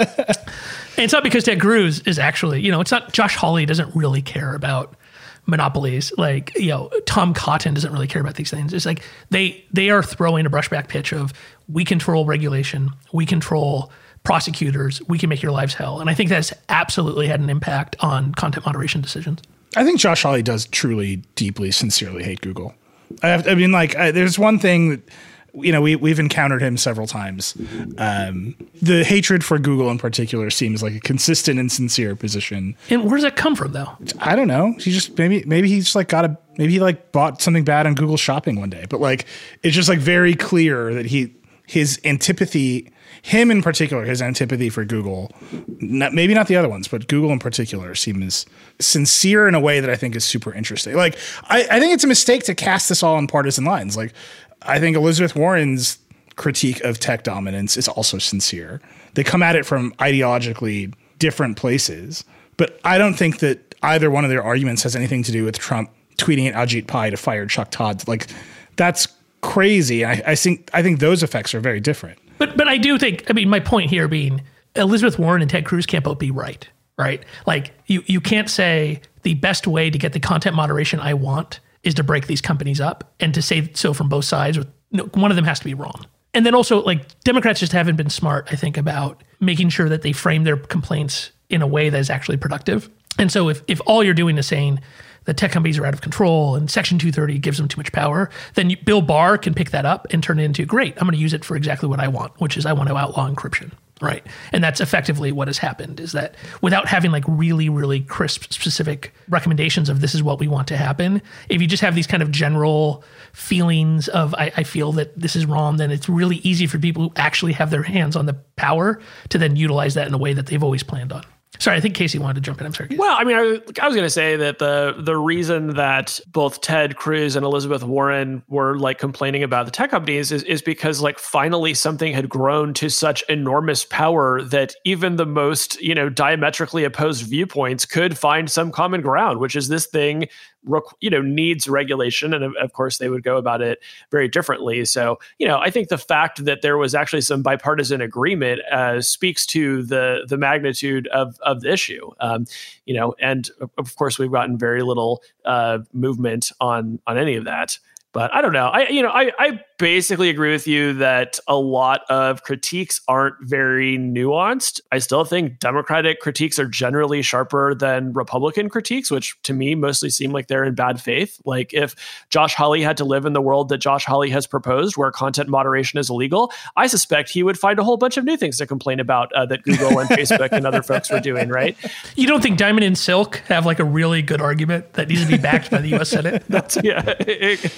And it's not because Ted Cruz is actually, you know, it's not Josh Hawley doesn't really care about monopolies. Like, you know, Tom Cotton doesn't really care about these things. It's like they they are throwing a brushback pitch of we control regulation, we control prosecutors, we can make your lives hell. And I think that's absolutely had an impact on content moderation decisions. I think Josh Hawley does truly, deeply, sincerely hate Google. I, have, I mean, like, I, there's one thing that, you know, we, we've encountered him several times. Um, the hatred for Google in particular seems like a consistent and sincere position. And where does that come from, though? I don't know. He just, maybe, maybe he just like got a, maybe he like bought something bad on Google Shopping one day. But like, it's just like very clear that he, his antipathy, him in particular, his antipathy for Google, not, maybe not the other ones, but Google in particular seems sincere in a way that I think is super interesting. Like, I, I think it's a mistake to cast this all on partisan lines. Like, I think Elizabeth Warren's critique of tech dominance is also sincere. They come at it from ideologically different places, but I don't think that either one of their arguments has anything to do with Trump tweeting at Ajit Pai to fire Chuck Todd. Like, that's crazy. I, I think I think those effects are very different. But but I do think, I mean, my point here being Elizabeth Warren and Ted Cruz can't both be right, right? Like, you you can't say the best way to get the content moderation I want is to break these companies up, and to say so from both sides. With, no, one of them has to be wrong. And then also, like, Democrats just haven't been smart, I think, about making sure that they frame their complaints in a way that is actually productive. And so if if all you're doing is saying the tech companies are out of control and Section two thirty gives them too much power, then you, Bill Barr can pick that up and turn it into, great, I'm going to use it for exactly what I want, which is I want to outlaw encryption, right? And that's effectively what has happened, is that without having like really, really crisp, specific recommendations of this is what we want to happen, if you just have these kind of general feelings of I, I feel that this is wrong, then it's really easy for people who actually have their hands on the power to then utilize that in a way that they've always planned on. Sorry, I think Casey wanted to jump in. I'm sorry, Casey. Well, I mean, I, I was going to say that the the reason that both Ted Cruz and Elizabeth Warren were like complaining about the tech companies is, is because like finally something had grown to such enormous power that even the most, you know, diametrically opposed viewpoints could find some common ground, which is this thing, you know, needs regulation. And of course, they would go about it very differently. So, you know, I think the fact that there was actually some bipartisan agreement uh, speaks to the the magnitude of of the issue. Um, you know, and of course, we've gotten very little uh, movement on on any of that. But I don't know. I, you know, I, I basically agree with you that a lot of critiques aren't very nuanced. I still think Democratic critiques are generally sharper than Republican critiques, which to me mostly seem like they're in bad faith. Like if Josh Hawley had to live in the world that Josh Hawley has proposed, where content moderation is illegal, I suspect he would find a whole bunch of new things to complain about uh, that Google and Facebook and other folks were doing, right? You don't think Diamond and Silk have like a really good argument that needs to be backed by the U S Senate? That's yeah. It,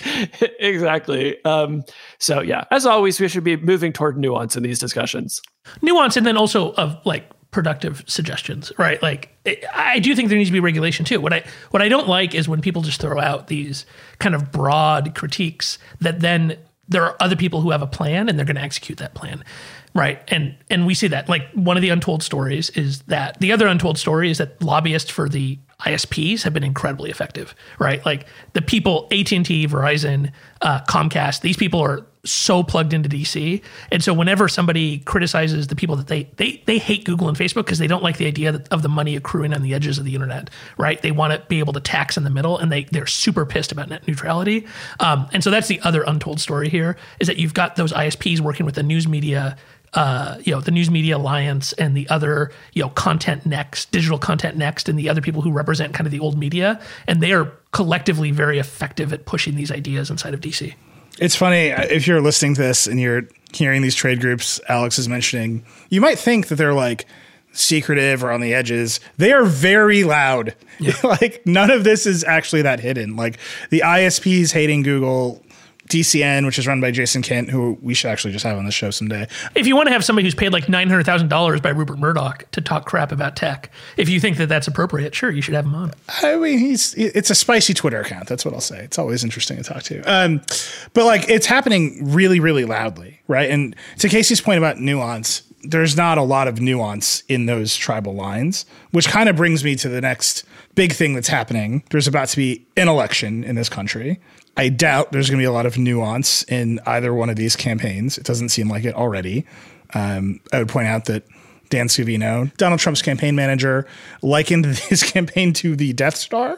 exactly. Um, so yeah, as always, we should be moving toward nuance in these discussions. Nuance, and then also of like productive suggestions, right? Like it, I do think there needs to be regulation too. What I what I don't like is when people just throw out these kind of broad critiques that then there are other people who have a plan and they're going to execute that plan. Right. And and we see that. Like one of the untold stories is that the other untold story is that lobbyists for the I S Ps have been incredibly effective, right? Like the people, A T and T, Verizon, uh, Comcast, these people are so plugged into D C. And so whenever somebody criticizes the people that they they they hate Google and Facebook because they don't like the idea of the money accruing on the edges of the internet, right? They want to be able to tax in the middle, and they, they're super pissed about net neutrality. Um, and so that's the other untold story here, is that you've got those I S Ps working with the news media Uh, you know, the News Media Alliance and the other, you know, Content Next, Digital Content Next, and the other people who represent kind of the old media. And they are collectively very effective at pushing these ideas inside of D C. It's funny, if you're listening to this and you're hearing these trade groups Alex is mentioning, you might think that they're like secretive or on the edges. They are very loud. Yeah. Like none of this is actually that hidden. Like the I S Ps hating Google D C N, which is run by Jason Kent, who we should actually just have on the show someday. If you want to have somebody who's paid like nine hundred thousand dollars by Rupert Murdoch to talk crap about tech, if you think that that's appropriate, sure, you should have him on. I mean, he's it's a spicy Twitter account. That's what I'll say. It's always interesting to talk to. Um, but like, it's happening really, really loudly, right? And to Casey's point about nuance, there's not a lot of nuance in those tribal lines, which kind of brings me to the next big thing that's happening. There's about to be an election in this country. I doubt there's going to be a lot of nuance in either one of these campaigns. It doesn't seem like it already. Um, I would point out that Dan Scavino, Donald Trump's campaign manager, likened his campaign to the Death Star.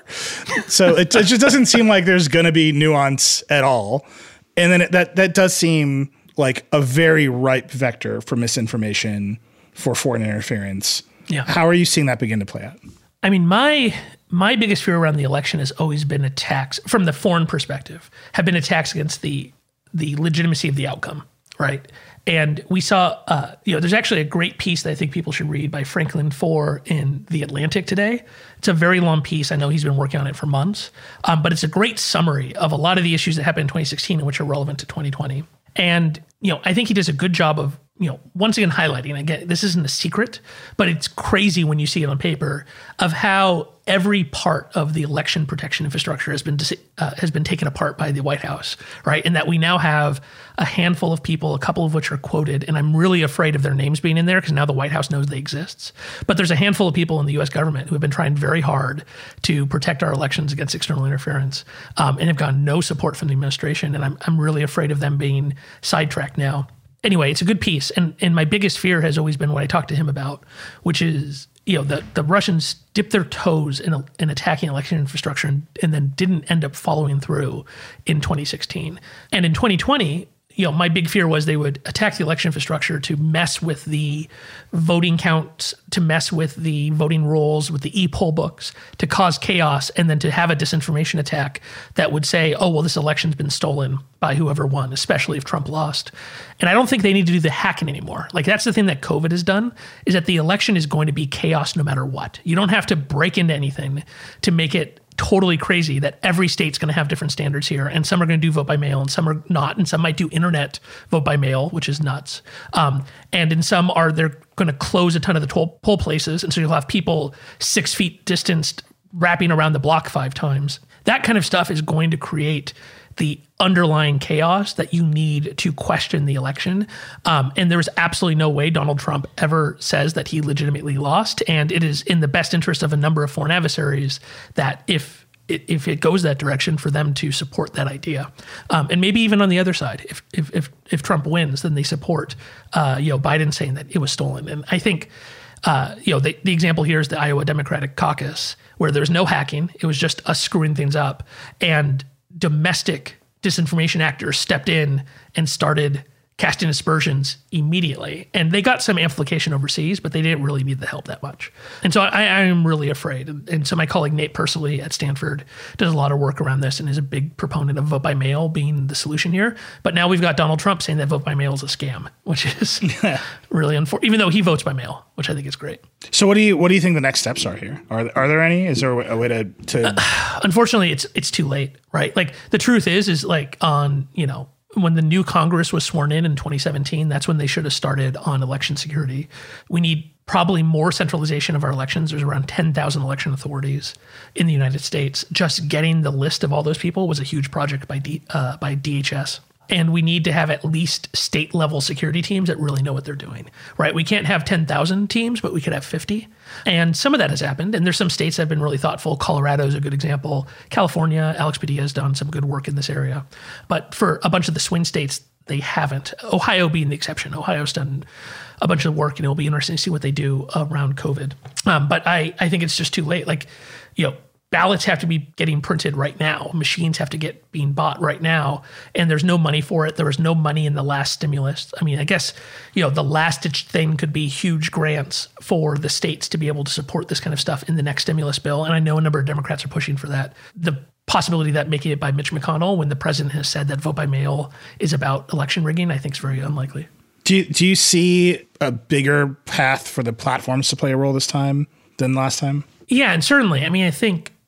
So it, it just doesn't seem like there's going to be nuance at all. And then it, that that does seem like a very ripe vector for misinformation, for foreign interference. Yeah. How are you seeing that begin to play out? I mean, my my biggest fear around the election has always been attacks from the foreign perspective, have been attacks against the the legitimacy of the outcome, right? And we saw, uh, you know, there's actually a great piece that I think people should read by Franklin Foer in The Atlantic today. It's a very long piece. I know he's been working on it for months, um, but it's a great summary of a lot of the issues that happened in twenty sixteen and which are relevant to twenty twenty. And, you know, I think he does a good job of, you know, once again highlighting, again, this isn't a secret, but it's crazy when you see it on paper of how every part of the election protection infrastructure has been uh, has been taken apart by the White House, right? And that we now have a handful of people, a couple of which are quoted, and I'm really afraid of their names being in there because now the White House knows they exist. But there's a handful of people in the U S government who have been trying very hard to protect our elections against external interference, um, and have gotten no support from the administration. And I'm I'm really afraid of them being sidetracked now. Anyway, it's a good piece. And and my biggest fear has always been what I talked to him about, which is, you know, the, the Russians dipped their toes in, a, in attacking election infrastructure and, and then didn't end up following through in twenty sixteen. And in twenty twenty, you know, my big fear was they would attack the election infrastructure to mess with the voting counts, to mess with the voting rolls, with the e-poll books, to cause chaos, and then to have a disinformation attack that would say, oh, well, this election's been stolen by whoever won, especially if Trump lost. And I don't think they need to do the hacking anymore. Like, that's the thing that COVID has done, is that the election is going to be chaos no matter what. You don't have to break into anything to make it totally crazy that every state's going to have different standards here, and some are going to do vote by mail and some are not, and some might do internet vote by mail, which is nuts. Um, and in some are they're going to close a ton of the toll, poll places, and so you'll have people six feet distanced wrapping around the block five times. That kind of stuff is going to create the underlying chaos that you need to question the election. Um, and there's absolutely no way Donald Trump ever says that he legitimately lost. And it is in the best interest of a number of foreign adversaries that if it, if it goes that direction, for them to support that idea. Um, and maybe even on the other side, if if if, if Trump wins, then they support uh, you know, Biden saying that it was stolen. And I think uh, you know the, the example here is the Iowa Democratic Caucus, where there was no hacking. It was just us screwing things up. And domestic disinformation actors stepped in and started casting aspersions immediately. And they got some amplification overseas, but they didn't really need the help that much. And so I, I am really afraid. And, and so my colleague Nate Persily at Stanford does a lot of work around this and is a big proponent of vote by mail being the solution here. But now we've got Donald Trump saying that vote by mail is a scam, which is really unfortunate, even though he votes by mail, which I think is great. So what do you what do you think the next steps are here? Are are there any? Is there a way to to uh, unfortunately it's it's too late, right? Like the truth is is like on, you know, when the new Congress was sworn in in twenty seventeen, that's when they should have started on election security. We need probably more centralization of our elections. There's around ten thousand election authorities in the United States. Just getting the list of all those people was a huge project by D, uh, by D H S. And we need to have at least state level security teams that really know what they're doing, right? We can't have ten thousand teams, but we could have fifty. And some of that has happened. And there's some states that have been really thoughtful. Colorado is a good example. California, Alex Padilla has done some good work in this area. But for a bunch of the swing states, they haven't. Ohio being the exception. Ohio's done a bunch of work, and it'll be interesting to see what they do around COVID. Um, but I, I think it's just too late. Like, you know, ballots have to be getting printed right now. Machines have to get being bought right now. And there's no money for it. There was no money in the last stimulus. I mean, I guess, you know, the last ditch thing could be huge grants for the states to be able to support this kind of stuff in the next stimulus bill. And I know a number of Democrats are pushing for that. The possibility that making it by Mitch McConnell, when the president has said that vote by mail is about election rigging, I think is very unlikely. Do you, do you see a bigger path for the platforms to play a role this time than last time? Yeah, and certainly. I mean, I think,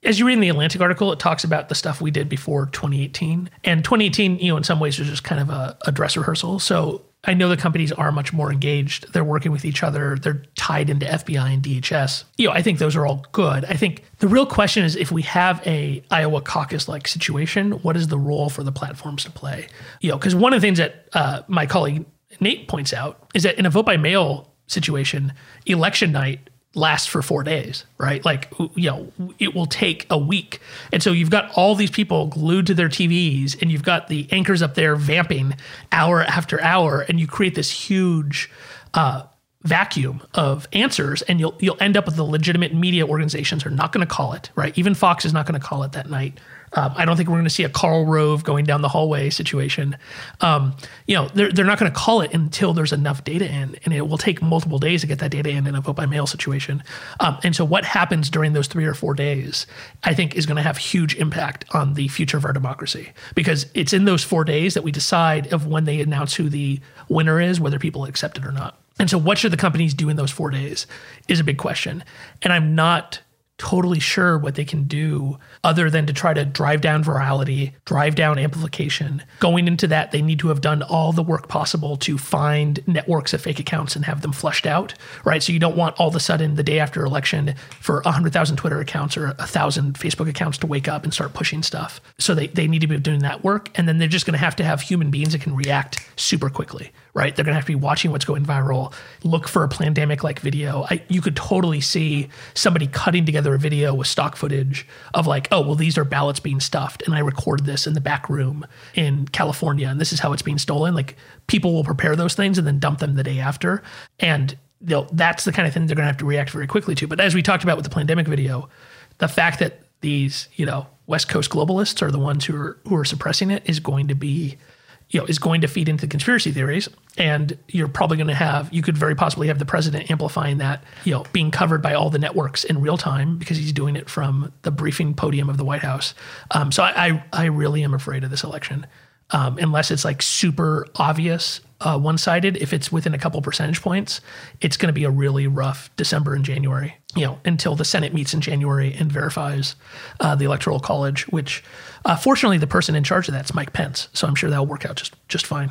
as you read in the Atlantic article, it talks about the stuff we did before twenty eighteen. And twenty eighteen, you know, in some ways was just kind of a, a dress rehearsal. So I know the companies are much more engaged. They're working with each other. They're tied into F B I and D H S. You know, I think those are all good. I think the real question is if we have a Iowa caucus-like situation, what is the role for the platforms to play? You know, because one of the things that uh, my colleague Nate points out is that in a vote by mail situation, election night lasts for four days, right? Like, you know, it will take a week. And so you've got all these people glued to their T Vs and you've got the anchors up there vamping hour after hour, and you create this huge uh, vacuum of answers, and you'll you'll end up with the legitimate media organizations are not going to call it, right? Even Fox is not going to call it that night. Um, I don't think we're going to see a Karl Rove going down the hallway situation. Um, you know, they're, they're not going to call it until there's enough data in, and it will take multiple days to get that data in in a vote by mail situation. Um, and so what happens during those three or four days, I think, is going to have huge impact on the future of our democracy, because it's in those four days that we decide of when they announce who the winner is, whether people accept it or not. And so what should the companies do in those four days is a big question. And I'm not totally sure what they can do other than to try to drive down virality, drive down amplification. Going into that, they need to have done all the work possible to find networks of fake accounts and have them flushed out, right? So you don't want all of a sudden the day after election for one hundred thousand Twitter accounts or one thousand Facebook accounts to wake up and start pushing stuff. So they, they need to be doing that work. And then they're just going to have to have human beings that can react super quickly, right? They're going to have to be watching what's going viral, look for a pandemic-like video. I, you could totally see somebody cutting together a video with stock footage of like, oh, well, these are ballots being stuffed, and I recorded this in the back room in California, and this is how it's being stolen. Like, people will prepare those things and then dump them the day after. And they'll, that's the kind of thing they're going to have to react very quickly to. But as we talked about with the pandemic video, the fact that these, you know, West Coast globalists are the ones who are who are suppressing it is going to be, you know, is going to feed into conspiracy theories. And you're probably going to have, you could very possibly have the president amplifying that, you know, being covered by all the networks in real time because he's doing it from the briefing podium of the White House. Um, so I, I, I really am afraid of this election. Um, unless it's like super obvious, uh, one-sided. If it's within a couple percentage points, it's going to be a really rough December and January, you know, until the Senate meets in January and verifies uh, the Electoral College, which uh, fortunately the person in charge of that's Mike Pence. So I'm sure that'll work out just, just fine.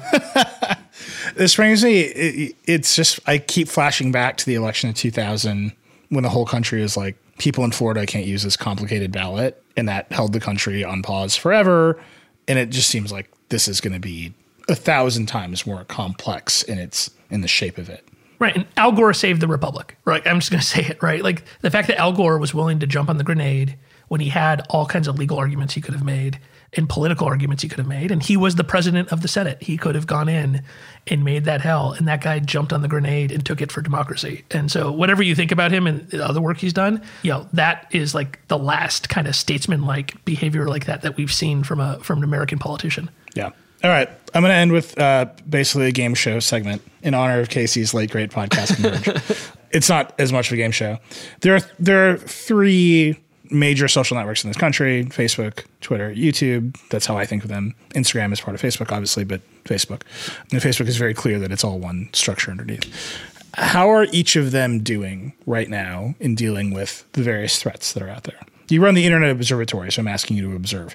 This brings me, it, it's just, I keep flashing back to the election of two thousand when the whole country is like, people in Florida can't use this complicated ballot, and that held the country on pause forever. And it just seems like this is going to be a thousand times more complex in its in the shape of it. Right. And Al Gore saved the Republic. Right. I'm just going to say it. Right. Like the fact that Al Gore was willing to jump on the grenade when he had all kinds of legal arguments he could have made and political arguments he could have made. And he was the president of the Senate. He could have gone in and made that hell. And that guy jumped on the grenade and took it for democracy. And so whatever you think about him and the other work he's done, you know, that is like the last kind of statesman-like behavior like that that we've seen from a from an American politician. Yeah. All right. I'm going to end with uh, basically a game show segment in honor of Casey's late great podcast Converge. It's not as much of a game show. There are there are three major social networks in this country: Facebook, Twitter, YouTube. That's how I think of them. Instagram is part of Facebook, obviously, but Facebook. And Facebook is very clear that it's all one structure underneath. How are each of them doing right now in dealing with the various threats that are out there? You run the Internet Observatory, so I'm asking you to observe.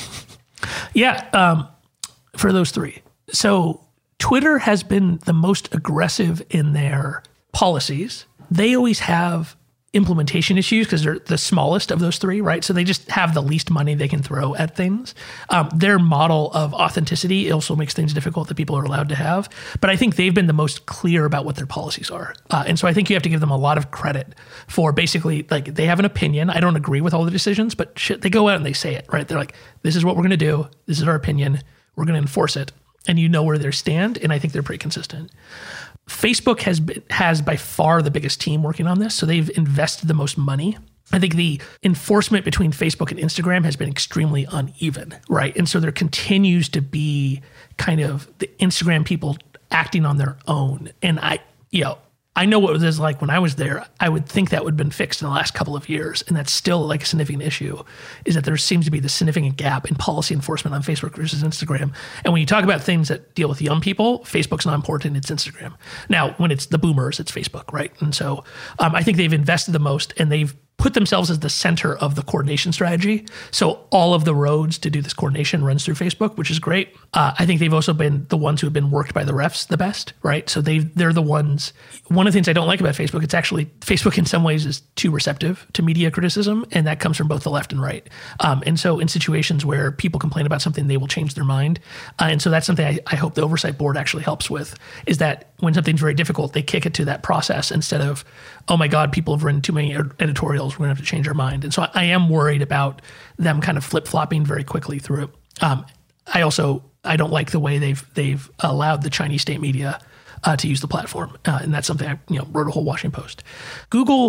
Yeah, um, for those three. So Twitter has been the most aggressive in their policies. They always have implementation issues because they're the smallest of those three, right? So they just have the least money they can throw at things. Um, their model of authenticity also makes things difficult that people are allowed to have. But I think they've been the most clear about what their policies are. Uh, and so I think you have to give them a lot of credit for basically, like, they have an opinion. I don't agree with all the decisions, but shit, they go out and they say it, right? They're like, this is what we're going to do. This is our opinion. We're going to enforce it. And you know where they stand. And I think they're pretty consistent. Facebook has been, has by far the biggest team working on this. So they've invested the most money. I think the enforcement between Facebook and Instagram has been extremely uneven, right? And so there continues to be kind of the Instagram people acting on their own. And I, you know, I know what it was like when I was there. I would think that would have been fixed in the last couple of years. And that's still like a significant issue, is that there seems to be this significant gap in policy enforcement on Facebook versus Instagram. And when you talk about things that deal with young people, Facebook's not important, it's Instagram. Now, when it's the boomers, it's Facebook, right? And so um, I think they've invested the most, and they've put themselves as the center of the coordination strategy. So all of the roads to do this coordination runs through Facebook, which is great. Uh, I think they've also been the ones who have been worked by the refs the best, right? So they they're the ones. One of the things I don't like about Facebook, it's actually, Facebook in some ways is too receptive to media criticism, and that comes from both the left and right. Um, and so in situations where people complain about something, they will change their mind. Uh, and so that's something I, I hope the oversight board actually helps with, is that when something's very difficult, they kick it to that process instead of, oh my God, people have written too many editorials, we're going to have to change our mind. And so I, I am worried about them kind of flip-flopping very quickly through it. Um, I also, I don't like the way they've they've allowed the Chinese state media uh, to use the platform. Uh, and that's something I you know wrote a whole Washington Post. Google,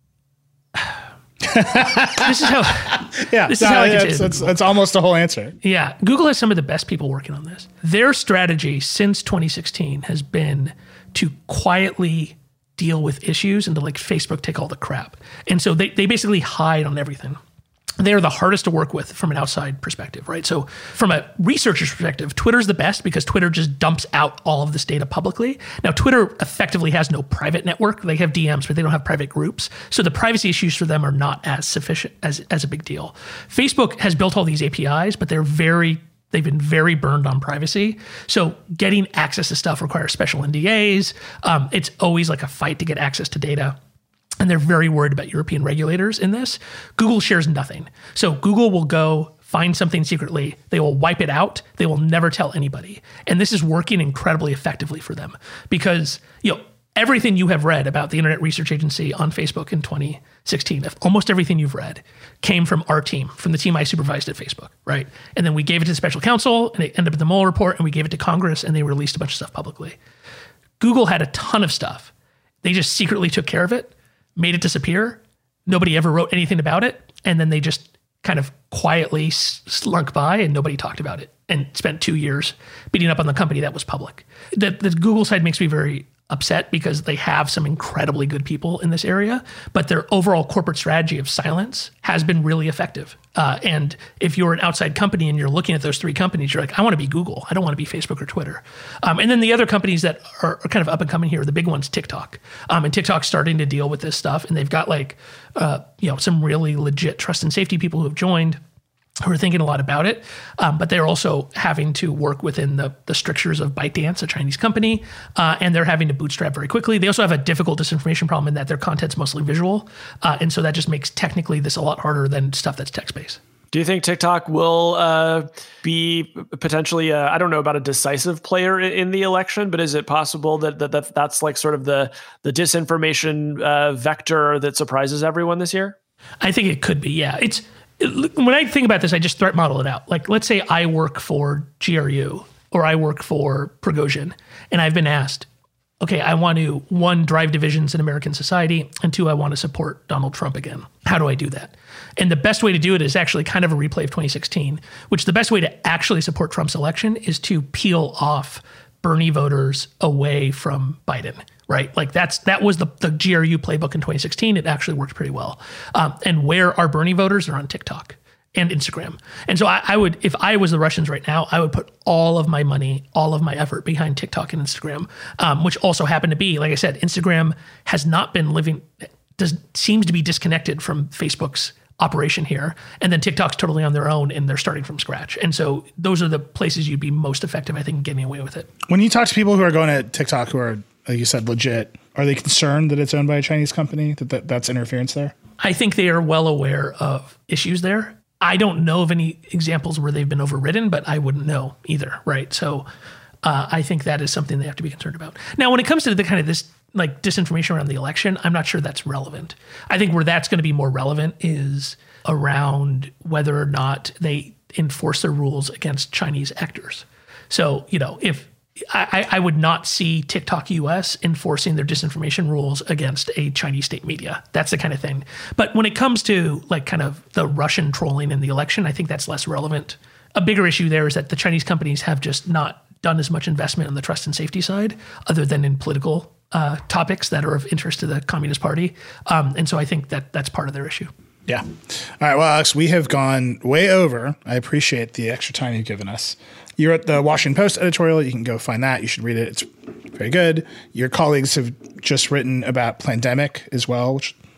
this is how, yeah, this no, is how I yeah, can it's, say it's, it's almost a whole answer. Yeah, Google has some of the best people working on this. Their strategy since twenty sixteen has been to quietly deal with issues and to like Facebook take all the crap. And so they, they basically hide on everything. They're the hardest to work with from an outside perspective, right? So from a researcher's perspective, Twitter's the best because Twitter just dumps out all of this data publicly. Now, Twitter effectively has no private network. They have D Ms, but they don't have private groups. So the privacy issues for them are not as sufficient as, as a big deal. Facebook has built all these A P Is, but they're very They've been very burned on privacy. So getting access to stuff requires special N D As. Um, it's always like a fight to get access to data. And they're very worried about European regulators in this. Google shares nothing. So Google will go find something secretly. They will wipe it out. They will never tell anybody. And this is working incredibly effectively for them because, you know, everything you have read about the Internet Research Agency on Facebook in twenty sixteen, almost everything you've read came from our team, from the team I supervised at Facebook, right? And then we gave it to the special counsel, and it ended up in the Mueller report, and we gave it to Congress, and they released a bunch of stuff publicly. Google had a ton of stuff. They just secretly took care of it, made it disappear. Nobody ever wrote anything about it, and then they just kind of quietly slunk by, and nobody talked about it, and spent two years beating up on the company that was public. The, the Google side makes me very upset because they have some incredibly good people in this area, but their overall corporate strategy of silence has been really effective. Uh, and if you're an outside company and you're looking at those three companies, you're like, I want to be Google. I don't want to be Facebook or Twitter. Um, and then the other companies that are, are kind of up and coming here, the big ones, TikTok. Um, and TikTok's starting to deal with this stuff. And they've got like, uh, you know, some really legit trust and safety people who have joined, who are thinking a lot about it, um, but they're also having to work within the, the strictures of ByteDance, a Chinese company, uh, and they're having to bootstrap very quickly. They also have a difficult disinformation problem in that their content's mostly visual, uh, and so that just makes technically this a lot harder than stuff that's text-based. Do you think TikTok will uh, be potentially, a, I don't know about a decisive player in the election, but is it possible that, that, that that's like sort of the, the disinformation uh, vector that surprises everyone this year? I think it could be, yeah. It's When I think about this, I just threat model it out. Like, let's say I work for G R U or I work for Prigozhin, and I've been asked, okay, I want to, one, drive divisions in American society, and two, I want to support Donald Trump again. How do I do that? And the best way to do it is actually kind of a replay of twenty sixteen, which the best way to actually support Trump's election is to peel off Bernie voters away from Biden. Right, like that's that was the, the G R U playbook in twenty sixteen. It actually worked pretty well. Um, and where are Bernie voters? Are on TikTok and Instagram. And so I, I would, if I was the Russians right now, I would put all of my money, all of my effort behind TikTok and Instagram, um, which also happen to be, like I said, Instagram has not been living, does seems to be disconnected from Facebook's operation here. And then TikTok's totally on their own and they're starting from scratch. And so those are the places you'd be most effective, I think, in getting away with it. When you talk to people who are going to TikTok who are, like you said, legit, are they concerned that it's owned by a Chinese company, that, that that's interference there? I think they are well aware of issues there. I don't know of any examples where they've been overridden, but I wouldn't know either, right? So uh, I think that is something they have to be concerned about. Now, when it comes to the kind of this like disinformation around the election, I'm not sure that's relevant. I think where that's going to be more relevant is around whether or not they enforce their rules against Chinese actors. So, you know, if I, I would not see TikTok U S enforcing their disinformation rules against a Chinese state media. That's the kind of thing. But when it comes to like kind of the Russian trolling in the election, I think that's less relevant. A bigger issue there is that the Chinese companies have just not done as much investment on the trust and safety side, other than in political uh, topics that are of interest to the Communist Party. Um, and so I think that that's part of their issue. Yeah. All right. Well, Alex, we have gone way over. I appreciate the extra time you've given us. You're at the Washington Post editorial. You can go find that. You should read it. It's very good. Your colleagues have just written about Plandemic as well, which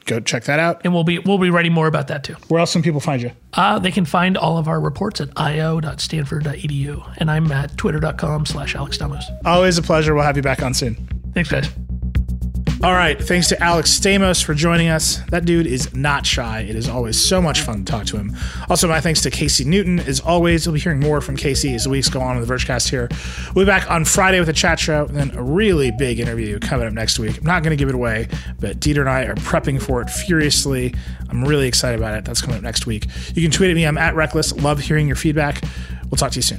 go check that out. And we'll be we'll be writing more about that too. Where else can people find you? Uh, they can find all of our reports at io dot stanford dot e d u. And I'm at twitter.com slash Alex Stamos. Always a pleasure. We'll have you back on soon. Thanks, guys. All right. Thanks to Alex Stamos for joining us. That dude is not shy. It is always so much fun to talk to him. Also, my thanks to Casey Newton. As always, you'll be hearing more from Casey as the weeks go on in the Vergecast here. We'll be back on Friday with a chat show, and then a really big interview coming up next week. I'm not going to give it away, but Dieter and I are prepping for it furiously. I'm really excited about it. That's coming up next week. You can tweet at me. I'm at Reckless. Love hearing your feedback. We'll talk to you soon.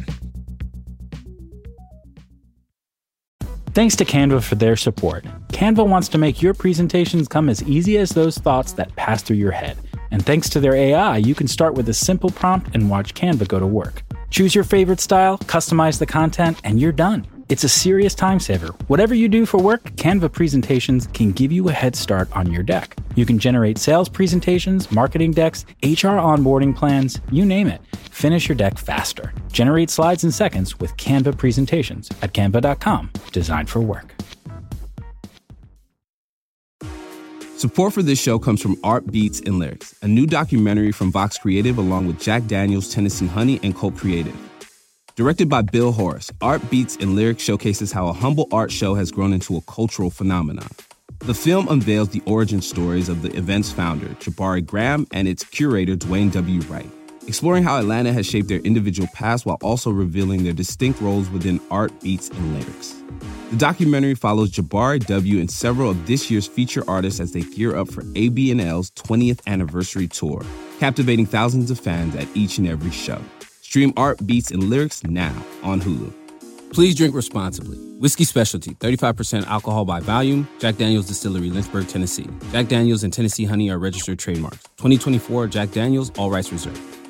Thanks to Canva for their support. Canva wants to make your presentations come as easy as those thoughts that pass through your head. And thanks to their A I, you can start with a simple prompt and watch Canva go to work. Choose your favorite style, customize the content, and you're done. It's a serious time saver. Whatever you do for work, Canva presentations can give you a head start on your deck. You can generate sales presentations, marketing decks, H R onboarding plans, you name it. Finish your deck faster. Generate slides in seconds with Canva presentations at canva dot com. Designed for work. Support for this show comes from Art Beats and Lyrics, a new documentary from Vox Creative along with Jack Daniels, Tennessee Honey, and Cult Creative. Directed by Bill Horace, Art Beats and Lyrics showcases how a humble art show has grown into a cultural phenomenon. The film unveils the origin stories of the event's founder, Jabari Graham, and its curator, Dwayne W. Wright, exploring how Atlanta has shaped their individual paths while also revealing their distinct roles within Art Beats and Lyrics. The documentary follows Jabari W. and several of this year's feature artists as they gear up for A B and L's twentieth anniversary tour, captivating thousands of fans at each and every show. Stream Art Beats and Lyrics now on Hulu. Please drink responsibly. Whiskey Specialty, thirty-five percent alcohol by volume. Jack Daniels Distillery, Lynchburg, Tennessee. Jack Daniels and Tennessee Honey are registered trademarks. twenty twenty-four Jack Daniels, all rights reserved.